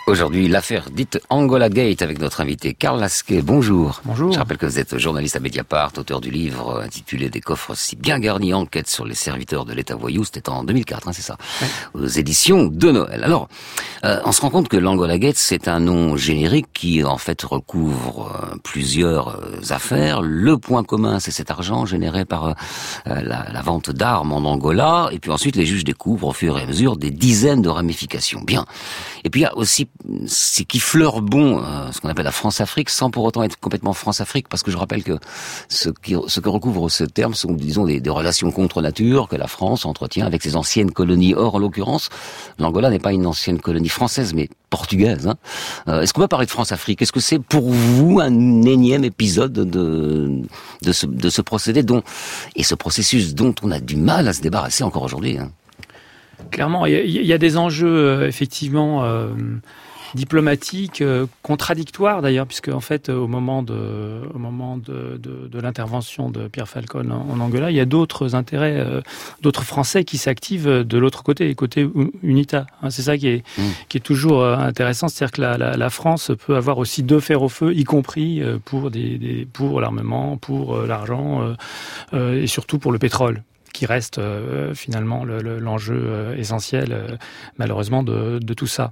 Aujourd'hui, l'affaire dite Angola Gate avec notre invité Karl Lasquet. Bonjour. Bonjour. Je rappelle que vous êtes journaliste à Mediapart, auteur du livre intitulé Des coffres si bien garnis, enquête sur les serviteurs de l'État voyou. C'était en deux mille quatre, hein, c'est ça, oui. Aux éditions de Noël. Alors, euh, on se rend compte que l'Angola Gate, c'est un nom générique qui, en fait, recouvre euh, plusieurs euh, affaires. Le point commun, c'est cet argent généré par euh, la, la vente d'armes en Angola. Et puis ensuite, les juges découvrent au fur et à mesure des dizaines de ramifications. Bien. Et puis il y a aussi c'est qui fleure bon euh, ce qu'on appelle la France-Afrique, sans pour autant être complètement France-Afrique, parce que je rappelle que ce, qui, ce que recouvre ce terme sont, disons, des, des relations contre nature que la France entretient avec ses anciennes colonies. Or, en l'occurrence, l'Angola n'est pas une ancienne colonie française, mais portugaise. Hein. Euh, est-ce qu'on peut parler de France-Afrique? Est-ce que c'est pour vous un énième épisode de, de, ce, de ce procédé dont, et ce processus dont on a du mal à se débarrasser encore aujourd'hui, hein? Clairement, il y, y a des enjeux euh, effectivement euh, diplomatiques, euh, contradictoires d'ailleurs, puisque en fait, au moment de, au moment de, de, de l'intervention de Pierre Falcone en, en Angola, il y a d'autres intérêts, euh, d'autres Français qui s'activent de l'autre côté, côté UNITA. Hein, c'est ça qui est, mmh. qui est toujours euh, intéressant, c'est-à-dire que la, la, la France peut avoir aussi deux fers au feu, y compris euh, pour des, des, pour l'armement, pour euh, l'argent euh, euh, et surtout pour le pétrole, qui reste euh, finalement le, le, l'enjeu euh, essentiel, euh, malheureusement, de, de tout ça.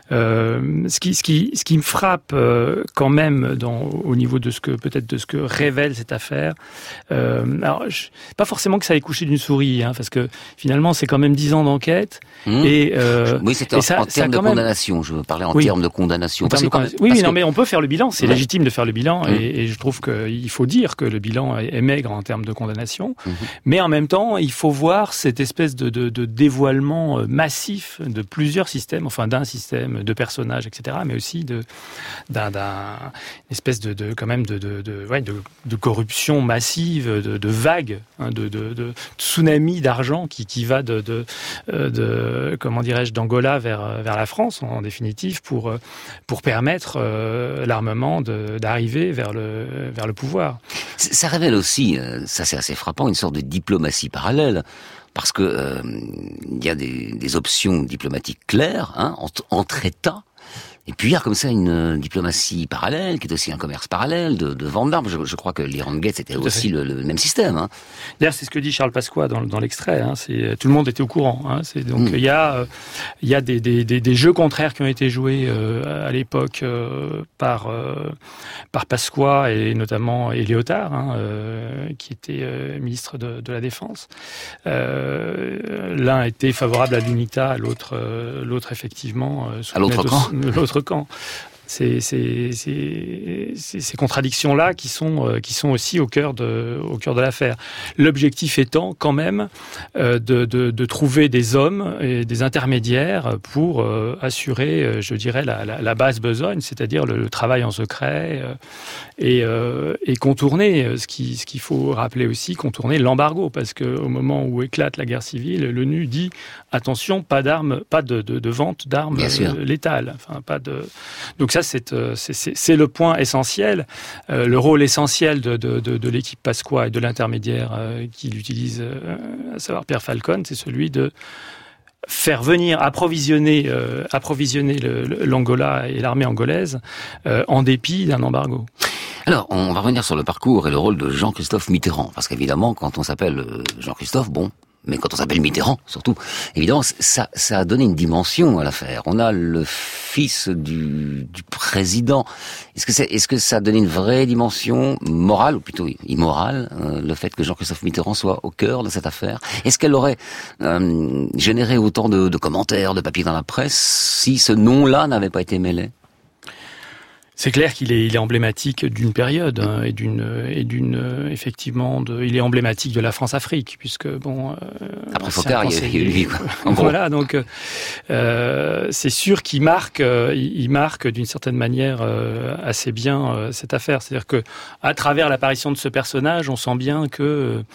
Euh, ce qui, ce qui, ce qui me frappe euh, quand même, dans, au niveau de ce que peut-être de ce que révèle cette affaire, euh, alors je, pas forcément que ça ait couché d'une souris, hein, parce que finalement c'est quand même dix ans d'enquête. Mmh. Et euh, oui, c'est en, ça, en termes de même... condamnation. Je veux parler en oui. termes de condamnation. En parce termes que de quand, oui, parce oui, non, que... mais on peut faire le bilan. C'est ouais. légitime de faire le bilan, mmh. et, et je trouve qu'il faut dire que le bilan est maigre en termes de condamnation. Mmh. Mais en même temps, il faut voir cette espèce de, de, de dévoilement massif de plusieurs systèmes, enfin d'un système, de personnages, et cetera, mais aussi de d'un, d'un une espèce de, de quand même de de, de, ouais, de de corruption massive, de, de vagues, hein, de, de, de tsunami d'argent qui qui va de de, de comment dirais-je d'Angola vers vers la France en définitive pour pour permettre euh, l'armement de, d'arriver vers le vers le pouvoir. Ça révèle aussi, ça c'est assez frappant, une sorte de diplomatie parallèle. Parce que euh, il y a des, des options diplomatiques claires, hein, entre, entre États. Et puis il y a comme ça une euh, diplomatie parallèle, qui est aussi un commerce parallèle de, de vente d'armes. Je, je crois que l'Iran Gate c'était aussi le, le même système. Hein. D'ailleurs, c'est ce que dit Charles Pasqua dans, dans l'extrait. Hein. C'est, tout le monde était au courant. Hein. C'est, donc mmh. il y a, euh, il y a des, des, des, des jeux contraires qui ont été joués euh, à l'époque euh, par euh, par Pasqua et notamment et Léotard, hein, euh, qui était euh, ministre de, de la Défense. Euh, l'un était favorable à l'UNITA, l'autre euh, l'autre effectivement euh, à l'autre camp. L'autre camp. C'est, c'est, c'est, c'est ces contradictions-là qui sont, euh, qui sont aussi au cœur de, au cœur de l'affaire. L'objectif étant quand même euh, de, de, de trouver des hommes et des intermédiaires pour euh, assurer, euh, je dirais, la, la, la base besogne, c'est-à-dire le, le travail en secret euh, et, euh, et contourner, ce, qui, ce qu'il faut rappeler aussi, contourner l'embargo, parce qu'au moment où éclate la guerre civile, l'ONU dit attention, pas d'armes, pas de, de, de vente d'armes euh, létales, enfin pas de. Donc ça, c'est, c'est, c'est, c'est le point essentiel, euh, le rôle essentiel de, de, de, de l'équipe Pasqua et de l'intermédiaire euh, qui l'utilise, euh, à savoir Pierre Falcone, c'est celui de faire venir, approvisionner, euh, approvisionner le, le, l'Angola et l'armée angolaise euh, en dépit d'un embargo. Alors, on va revenir sur le parcours et le rôle de Jean-Christophe Mitterrand, parce qu'évidemment, quand on s'appelle Jean-Christophe, bon, mais quand on s'appelle Mitterrand, surtout, évidemment, ça, ça a donné une dimension à l'affaire. On a le fils du, du président. Est-ce que c'est, est-ce que ça a donné une vraie dimension morale, ou plutôt immorale, euh, le fait que Jean-Christophe Mitterrand soit au cœur de cette affaire? Est-ce qu'elle aurait euh, généré autant de, de commentaires, de papiers dans la presse, si ce nom-là n'avait pas été mêlé? C'est clair qu'il est, il est emblématique d'une période hein, et d'une et d'une effectivement de, il est emblématique de la France-Afrique puisque bon. Euh, Après Foccart, il y a eu lui. Quoi. Voilà, donc euh, c'est sûr qu'il marque, euh, il marque d'une certaine manière euh, assez bien euh, cette affaire. C'est-à-dire que à travers l'apparition de ce personnage, on sent bien que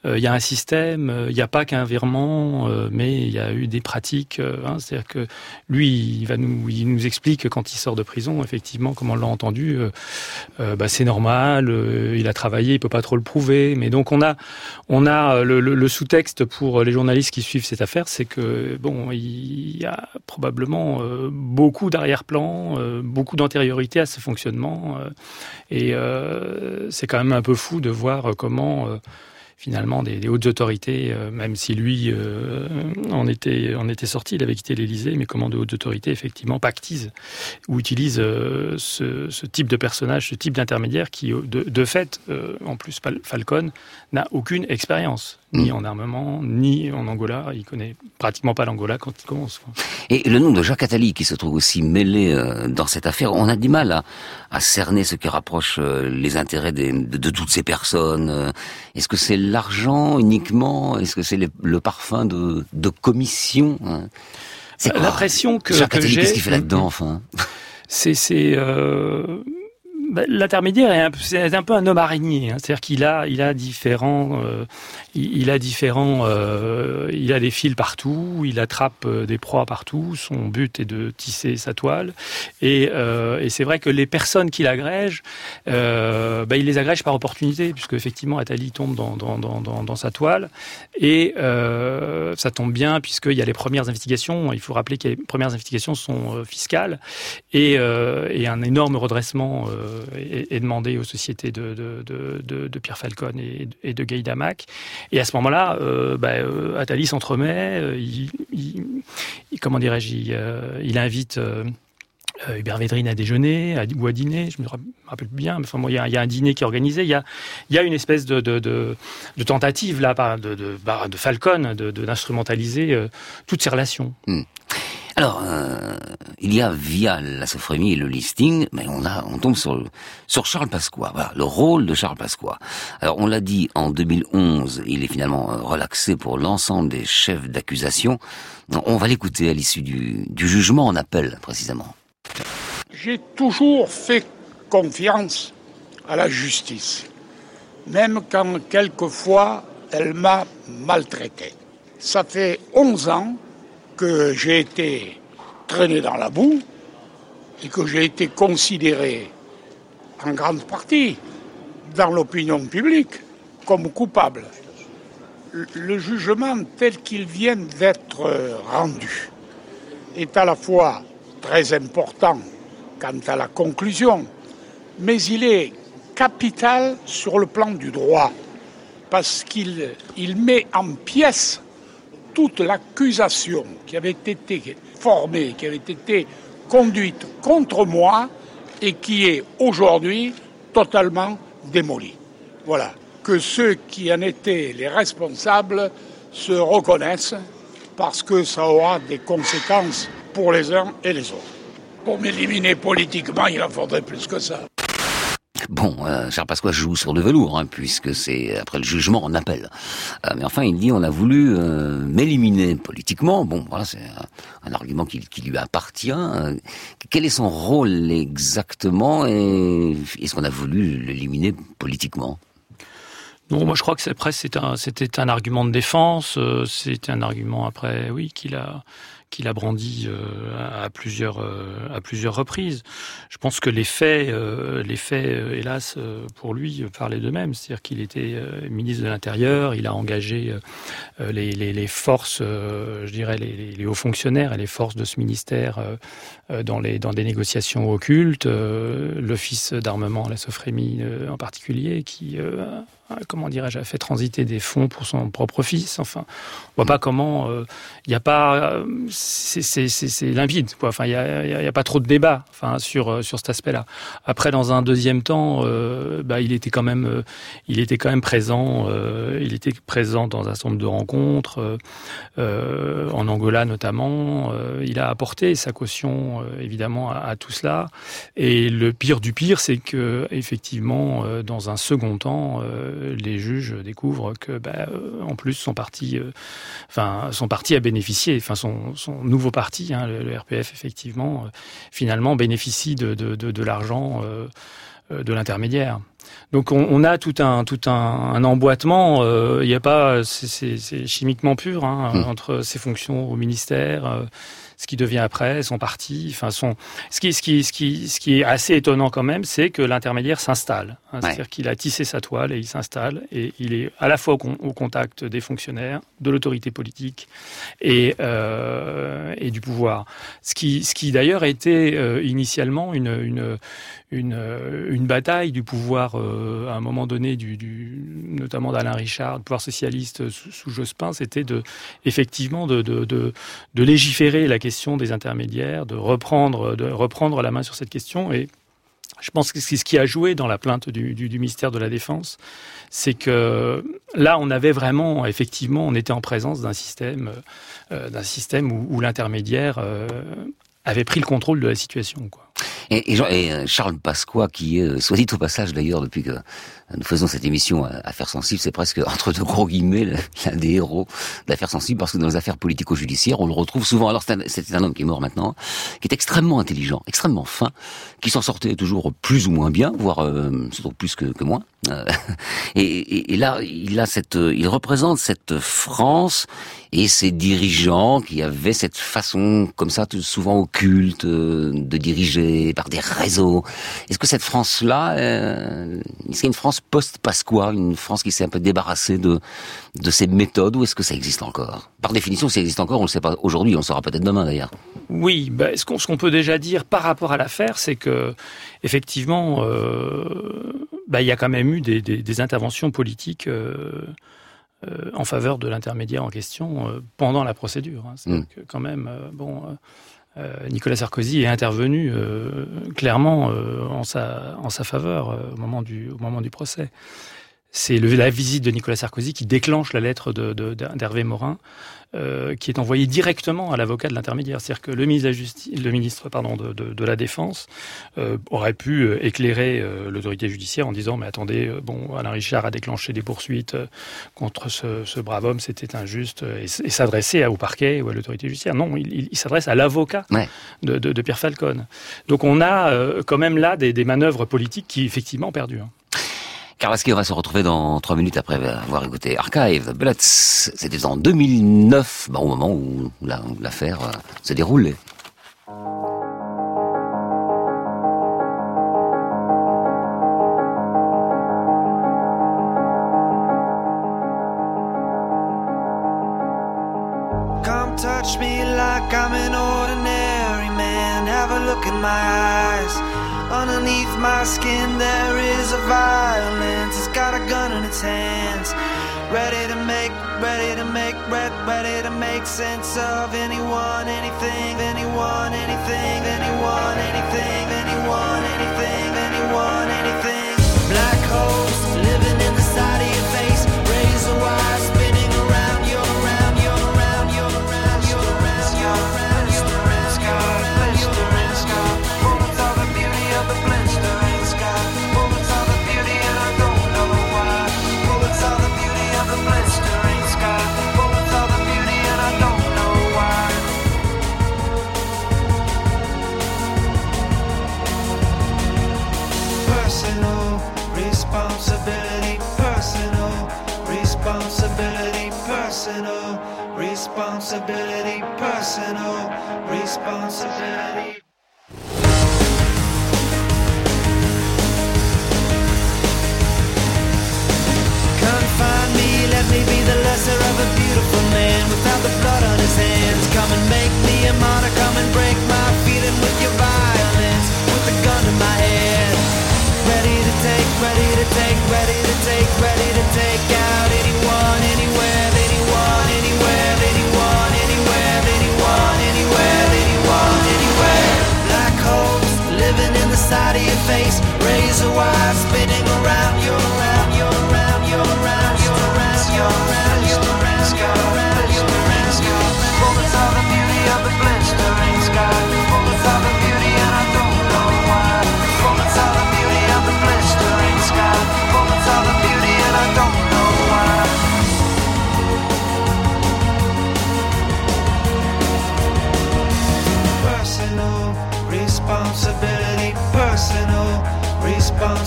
il y a un système, il n'y a pas qu'un virement, mais il y a eu des pratiques. Hein, c'est-à-dire que lui, il va nous, il nous explique quand il sort de prison, effectivement, comme on l'a entendu, euh, euh, bah, c'est normal, euh, il a travaillé, il peut pas trop le prouver. Mais donc on a, on a le, le, le sous-texte pour les journalistes qui suivent cette affaire, c'est que bon, il y a probablement euh, beaucoup d'arrière-plan, euh, beaucoup d'antériorité à ce fonctionnement, euh, et euh, c'est quand même un peu fou de voir comment euh, finalement des, des hautes autorités, euh, même si lui euh, en était en était sorti, il avait quitté l'Élysée, mais comment de hautes autorités effectivement pactisent ou utilisent euh, ce, ce type de personnage, ce type d'intermédiaire qui, de, de fait, euh, en plus Falcone n'a aucune expérience, ni en armement, ni en Angola. Il connaît pratiquement pas l'Angola quand il commence. Quoi. Et le nom de Jacques Attali, qui se trouve aussi mêlé euh, dans cette affaire, on a du mal à, à cerner ce qui rapproche euh, les intérêts des, de, de toutes ces personnes. Euh, est-ce que c'est l'argent uniquement ? Est-ce que c'est le, le parfum de, de commission hein C'est quoi l'impression que, Jacques que Attali, j'ai. Qu'est-ce qu'il fait là-dedans, enfin C'est... c'est euh... Bah, l'intermédiaire est un, c'est un peu un homme araignée, hein. C'est-à-dire qu'il a, il a différents, euh, il, il a différents, euh, il a des fils partout, il attrape euh, des proies partout. Son but est de tisser sa toile, et, euh, et c'est vrai que les personnes qu'il agrège, euh, bah, il les agrège par opportunité, puisque effectivement Attali tombe dans, dans, dans, dans, dans sa toile, et euh, ça tombe bien puisqu'il y a les premières investigations. Il faut rappeler que les premières investigations sont euh, fiscales, et, euh, et un énorme redressement. Euh, est demandé aux sociétés de, de, de, de Pierre Falcone et, et de Guy Damac. Et à ce moment-là, euh, bah, euh, Attali s'entremet, euh, il, il, il, comment dirais-je, il, euh, il invite euh, Hubert Védrine à déjeuner à, ou à dîner, je me rappelle bien, mais enfin, moi, il y a, il y a un dîner qui est organisé, il y a, il y a une espèce de, de, de, de tentative là, de, de, de Falcone de, de, d'instrumentaliser euh, toutes ces relations. Mmh. Alors, euh, il y a via la Sofrémie et le listing, mais on a, on tombe sur sur Charles Pasqua. Voilà, le rôle de Charles Pasqua. Alors, on l'a dit, en deux mille onze, il est finalement relaxé pour l'ensemble des chefs d'accusation. On va l'écouter à l'issue du, du jugement en appel, précisément. J'ai toujours fait confiance à la justice, même quand quelquefois elle m'a maltraité. Ça fait onze ans que j'ai été traîné dans la boue et que j'ai été considéré en grande partie dans l'opinion publique comme coupable. Le jugement tel qu'il vient d'être rendu est à la fois très important quant à la conclusion, mais il est capital sur le plan du droit parce qu'il il met en pièces toute l'accusation qui avait été formée, qui avait été conduite contre moi et qui est aujourd'hui totalement démolie. Voilà. Que ceux qui en étaient les responsables se reconnaissent parce que ça aura des conséquences pour les uns et les autres. Pour m'éliminer politiquement, il en faudrait plus que ça. Bon, euh, Charles Pasqua joue sur de velours, hein, puisque c'est après le jugement en appel. Euh, mais enfin, il dit on a voulu euh, m'éliminer politiquement. Bon, voilà, c'est un, un argument qui, qui lui appartient. Euh, quel est son rôle exactement et est-ce qu'on a voulu l'éliminer politiquement ? Non, moi je crois que c'est, après c'est un, c'était un argument de défense. Euh, c'était un argument après, oui, qu'il a. qu'il a brandi euh, à plusieurs euh, à plusieurs reprises. Je pense que les faits, euh, les faits, euh, hélas, euh, pour lui, parlaient d'eux-mêmes. C'est-à-dire qu'il était euh, ministre de l'Intérieur, il a engagé euh, les, les, les forces, euh, je dirais les, les hauts fonctionnaires et les forces de ce ministère euh, dans les dans des négociations occultes. Euh, l'office d'armement, la Sofrémie euh, en particulier, qui euh, comment dirais-je, a fait transiter des fonds pour son propre fils. Enfin, on voit pas comment. Il euh, n'y a pas. Euh, c'est, c'est, c'est, c'est limpide, quoi. Enfin, il y a, y a, y a pas trop de débat, enfin, sur sur cet aspect-là. Après, dans un deuxième temps, euh, bah, il était quand même, euh, il était quand même présent. Euh, il était présent dans un certain nombre de rencontres, euh, euh, en Angola notamment. Euh, il a apporté sa caution, euh, évidemment, à, à tout cela. Et le pire du pire, c'est que effectivement, euh, dans un second temps. Euh, les juges découvrent que, bah, euh, en plus, son parti, euh, enfin, son parti a bénéficié, enfin, son, son nouveau parti, hein, le, le R P F, effectivement, euh, finalement, bénéficie de, de, de, de l'argent euh, de l'intermédiaire. Donc on, on a tout un tout un, un emboîtement. Il euh, y a pas, c'est, c'est, c'est chimiquement pur hein, mmh. entre ses fonctions au ministère, euh, ce qui devient après son parti. Enfin son. Ce qui ce qui ce qui ce qui est assez étonnant quand même, c'est que l'intermédiaire s'installe. Hein, ouais. C'est-à-dire qu'il a tissé sa toile et il s'installe et il est à la fois au, con, au contact des fonctionnaires, de l'autorité politique et euh, et du pouvoir. Ce qui ce qui d'ailleurs a été euh, initialement une une une une bataille du pouvoir euh, à un moment donné du, du notamment d'Alain Richard, le pouvoir socialiste sous, sous Jospin, c'était de effectivement de, de de de légiférer la question des intermédiaires, de reprendre de reprendre la main sur cette question. Et je pense que ce qui a joué dans la plainte du, du, du ministère de la Défense, c'est que là, on avait vraiment, effectivement, on était en présence d'un système, euh, d'un système où, où l'intermédiaire euh, avait pris le contrôle de la situation, quoi. Et, et, Jean, et Charles Pasqua, qui est, soit dit au passage d'ailleurs, depuis que nous faisons cette émission Affaires sensibles, c'est presque entre de gros guillemets l'un des héros d'Affaires sensibles, parce que dans les affaires politico-judiciaires, on le retrouve souvent. Alors c'est un, c'est un homme qui est mort maintenant, qui est extrêmement intelligent, extrêmement fin, qui s'en sortait toujours plus ou moins bien, voire euh, surtout plus que, que moins. Euh, et, et, et là, il a cette, il représente cette France et ses dirigeants qui avaient cette façon, comme ça, souvent occulte, de diriger par des réseaux. Est-ce que cette France-là, euh, est-ce qu'il y a une France post-Pasqua, une France qui s'est un peu débarrassée de de ces méthodes, ou est-ce que ça existe encore? Par définition, si ça existe encore, on ne le sait pas aujourd'hui, on le saura peut-être demain d'ailleurs. Oui, bah, ce qu'on ce qu'on peut déjà dire par rapport à l'affaire, c'est que effectivement, euh, bah, il y a quand même eu des, des, des interventions politiques euh, euh, en faveur de l'intermédiaire en question euh, pendant la procédure. Hein. C'est mmh. que quand même, euh, bon. Euh, Euh, Nicolas Sarkozy est intervenu euh, clairement euh, en sa en sa faveur euh, au moment du au moment du procès. C'est le, la visite de Nicolas Sarkozy qui déclenche la lettre de, de, d'Hervé Morin, euh, qui est envoyée directement à l'avocat de l'intermédiaire. C'est-à-dire que le ministre, de la Justice, le ministre pardon, de, de, de la Défense euh, aurait pu euh, éclairer euh, l'autorité judiciaire en disant « Mais attendez, euh, bon, Alain Richard a déclenché des poursuites euh, contre ce, ce brave homme, c'était injuste. Euh, » et, et s'adresser au parquet ou à l'autorité judiciaire. Non, il, il, il s'adresse à l'avocat ouais. de, de, de Pierre Falcon. Donc on a euh, quand même là des, des manœuvres politiques qui effectivement ont perdu. Hein. Carl Lasky, on va se retrouver dans trois minutes après avoir écouté Archive the Bullets. C'était en deux mille neuf, bah, au moment où, la, où l'affaire euh, se déroulait. Come touch me like I'm an ordinary man. Have a look in my eyes. Underneath my skin there is a violence. It's got a gun in its hands, ready to make, ready to make, ready, ready to make sense of anyone, anything, anyone, anything, anyone, anything, anyone, anything, anyone, anything. Black holes living in the side of your face, razor wire spinning around you, around you, around you, around you, around you, around you, around you, around you, around you. Moments of the beauty of the blistering sky. Moments of the beauty and I don't know why. Moments of the beauty of the blistering sky. Moments of the beauty and I don't know why. Personal responsibility, personal responsibility, personal responsibility, personal responsibility. Confine me, let me be the lesser of a beautiful man without the blood on his hands. Come and make me a martyr, come and break my feeling with your violence, with a gun to my head. Ready to take, ready to take, ready to take, ready to take out anyone, anywhere, anyone, anywhere, anyone, anywhere, anyone, anywhere, anyone, anywhere. Black holes living in the side of your face, razor wire spinning around you, around you, around you, around you, around you, around you, around you, around you, around you. Moments of the beauty of the blistering sky. Moments of the beauty and I don't know why. Moments of the beauty of the blistering sky. Moments of the beauty and I don't know why. Personal responsibility, personal responsibility.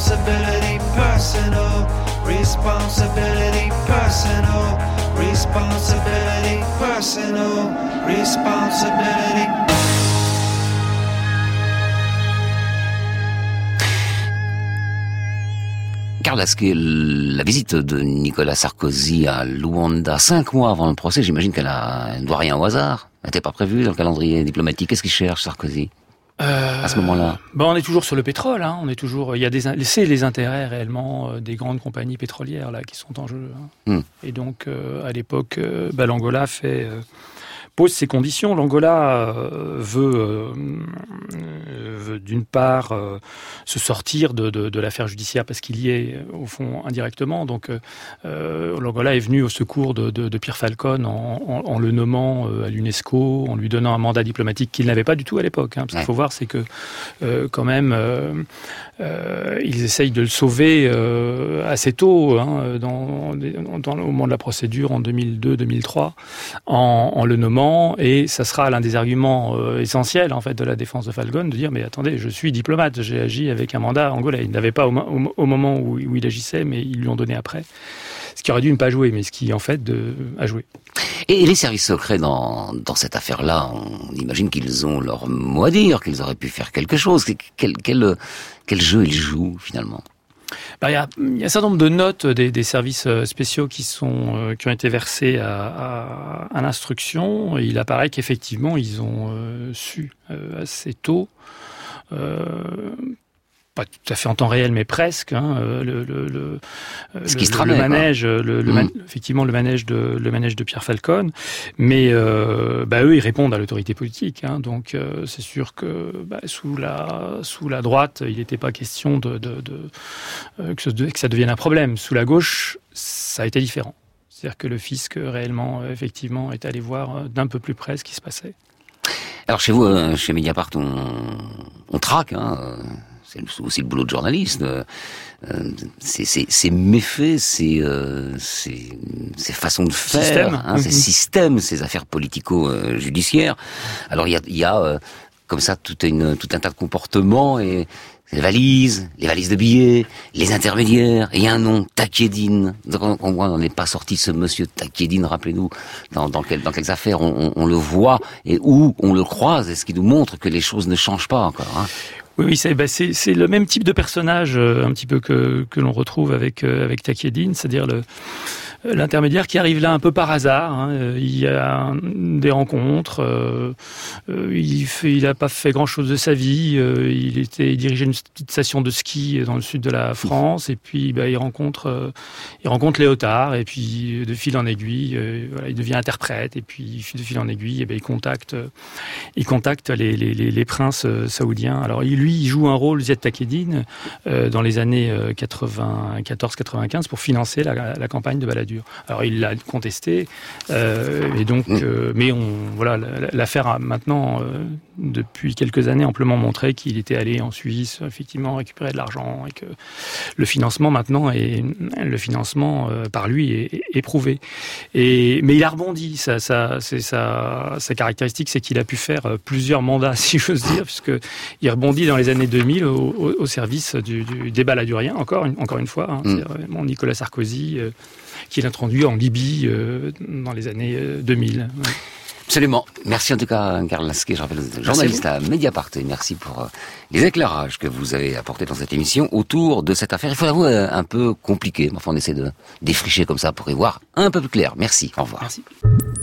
responsibility personal, responsibility personal, responsibility. Karl Lasquet, la visite de Nicolas Sarkozy à Luanda, cinq mois avant le procès, j'imagine qu'elle a, elle ne doit rien au hasard. Elle n'était pas prévue dans le calendrier diplomatique. Qu'est-ce qu'il cherche, Sarkozy, euh, à ce moment-là? Ben, on est toujours sur le pétrole, hein. On est toujours, il y a des, c'est les intérêts réellement euh, des grandes compagnies pétrolières là qui sont en jeu. Hein. Mm. Et donc, euh, à l'époque, euh, ben, l'Angola fait... Euh, pose ses conditions. L'Angola euh, veut, euh, veut d'une part euh, se sortir de, de, de l'affaire judiciaire parce qu'il y est au fond indirectement. Donc euh, l'Angola est venu au secours de, de, de Pierre Falcon en, en, en le nommant euh, à l'UNESCO, en lui donnant un mandat diplomatique qu'il n'avait pas du tout à l'époque. Hein, parce ouais. qu'il faut voir, c'est que euh, quand même euh, euh, ils essayent de le sauver euh, assez tôt, hein, dans, dans, au moment de la procédure en deux mille deux deux mille trois, en, en le nommant. Et ça sera l'un des arguments euh, essentiels en fait de la défense de Falcon, de dire mais attendez, je suis diplomate, j'ai agi avec un mandat angolais. Il n'avait pas au, au, au moment où, où il agissait, mais ils lui ont donné après. Ce qui aurait dû ne pas jouer, mais ce qui en fait de, a joué. Et les services secrets dans, dans cette affaire-là, on imagine qu'ils ont leur mot à dire, qu'ils auraient pu faire quelque chose. Quel, quel, quel jeu ils jouent finalement? Ben, il, y a, il y a un certain nombre de notes des, des services spéciaux qui sont euh, qui ont été versées à, à, à l'instruction. Et il apparaît qu'effectivement ils ont euh, su euh, assez tôt, euh, pas tout à fait en temps réel, mais presque, hein, le, le, le, Ce qui le, se tramait, le manège, quoi. le, le mmh. man, effectivement le manège de le manège de Pierre Falcon, mais euh, bah, eux ils répondent à l'autorité politique, hein, donc euh, c'est sûr que bah, sous la sous la droite il n'était pas question de, de, de, euh, que, de que ça devienne un problème. Sous la gauche ça a été différent, c'est-à-dire que le fisc réellement euh, effectivement est allé voir d'un peu plus près ce qui se passait. Alors chez vous, euh, chez Mediapart, on, on traque, hein. Euh... C'est aussi le boulot de journaliste. Euh, c'est, c'est, c'est méfaits, c'est, euh, c'est, c'est façons de faire, système. Hein, mmh. ces systèmes, ces affaires politico-judiciaires. Alors il y a, il y a euh, comme ça tout, une, tout un tas de comportements et les valises, les valises de billets, les intermédiaires. Et il y a un nom, Takedine. On n'est pas sorti ce monsieur Takedine, rappelez-nous, dans, dans, quel, dans quelles affaires on, on, on le voit et où on le croise, et ce qui nous montre que les choses ne changent pas encore. Hein. Oui, oui, c'est, bah c'est, c'est le même type de personnage, euh, un petit peu que, que l'on retrouve avec, euh, avec Takedine, c'est-à-dire le, l'intermédiaire qui arrive là un peu par hasard. Hein. Il y a des rencontres. Euh, il fait, il a pas fait grand-chose de sa vie. Euh, il était, il dirigeait une petite station de ski dans le sud de la France. Et puis, bah, il rencontre, euh, il rencontre Léotard. Et puis, de fil en aiguille, euh, voilà, il devient interprète. Et puis, de fil en aiguille, et ben, il contacte, euh, il contacte les, les, les, les princes euh, saoudiens. Alors, il, lui, il joue un rôle, Ziad Takedine, euh, dans les années euh, quatre-vingt-quatorze quatre-vingt-quinze pour financer la, la campagne de Balladur. Alors il l'a contesté, euh, et donc, euh, mais on, voilà, l'affaire a maintenant, euh, depuis quelques années, amplement montré qu'il était allé en Suisse, effectivement, récupérer de l'argent, et que le financement maintenant est, le financement euh, par lui est, est prouvé. Et mais il a rebondi. Ça, ça, c'est sa, sa caractéristique, c'est qu'il a pu faire plusieurs mandats, si j'ose dire, puisque il rebondit dans les années deux mille au, au, au service du, du des Balladuriens, encore, une, encore une fois. Hein, mm. C'est bon, Nicolas Sarkozy. Euh, qui est introduit en Libye euh, dans les années euh, deux mille. Ouais. Absolument. Merci en tout cas, Karl Lasquet, je rappelle, journaliste à Mediapart. Et merci pour euh, les éclairages que vous avez apportés dans cette émission autour de cette affaire. Il faut l'avouer, un peu compliqué. Enfin, on essaie de défricher comme ça pour y voir un peu plus clair. Merci. Au revoir. Merci.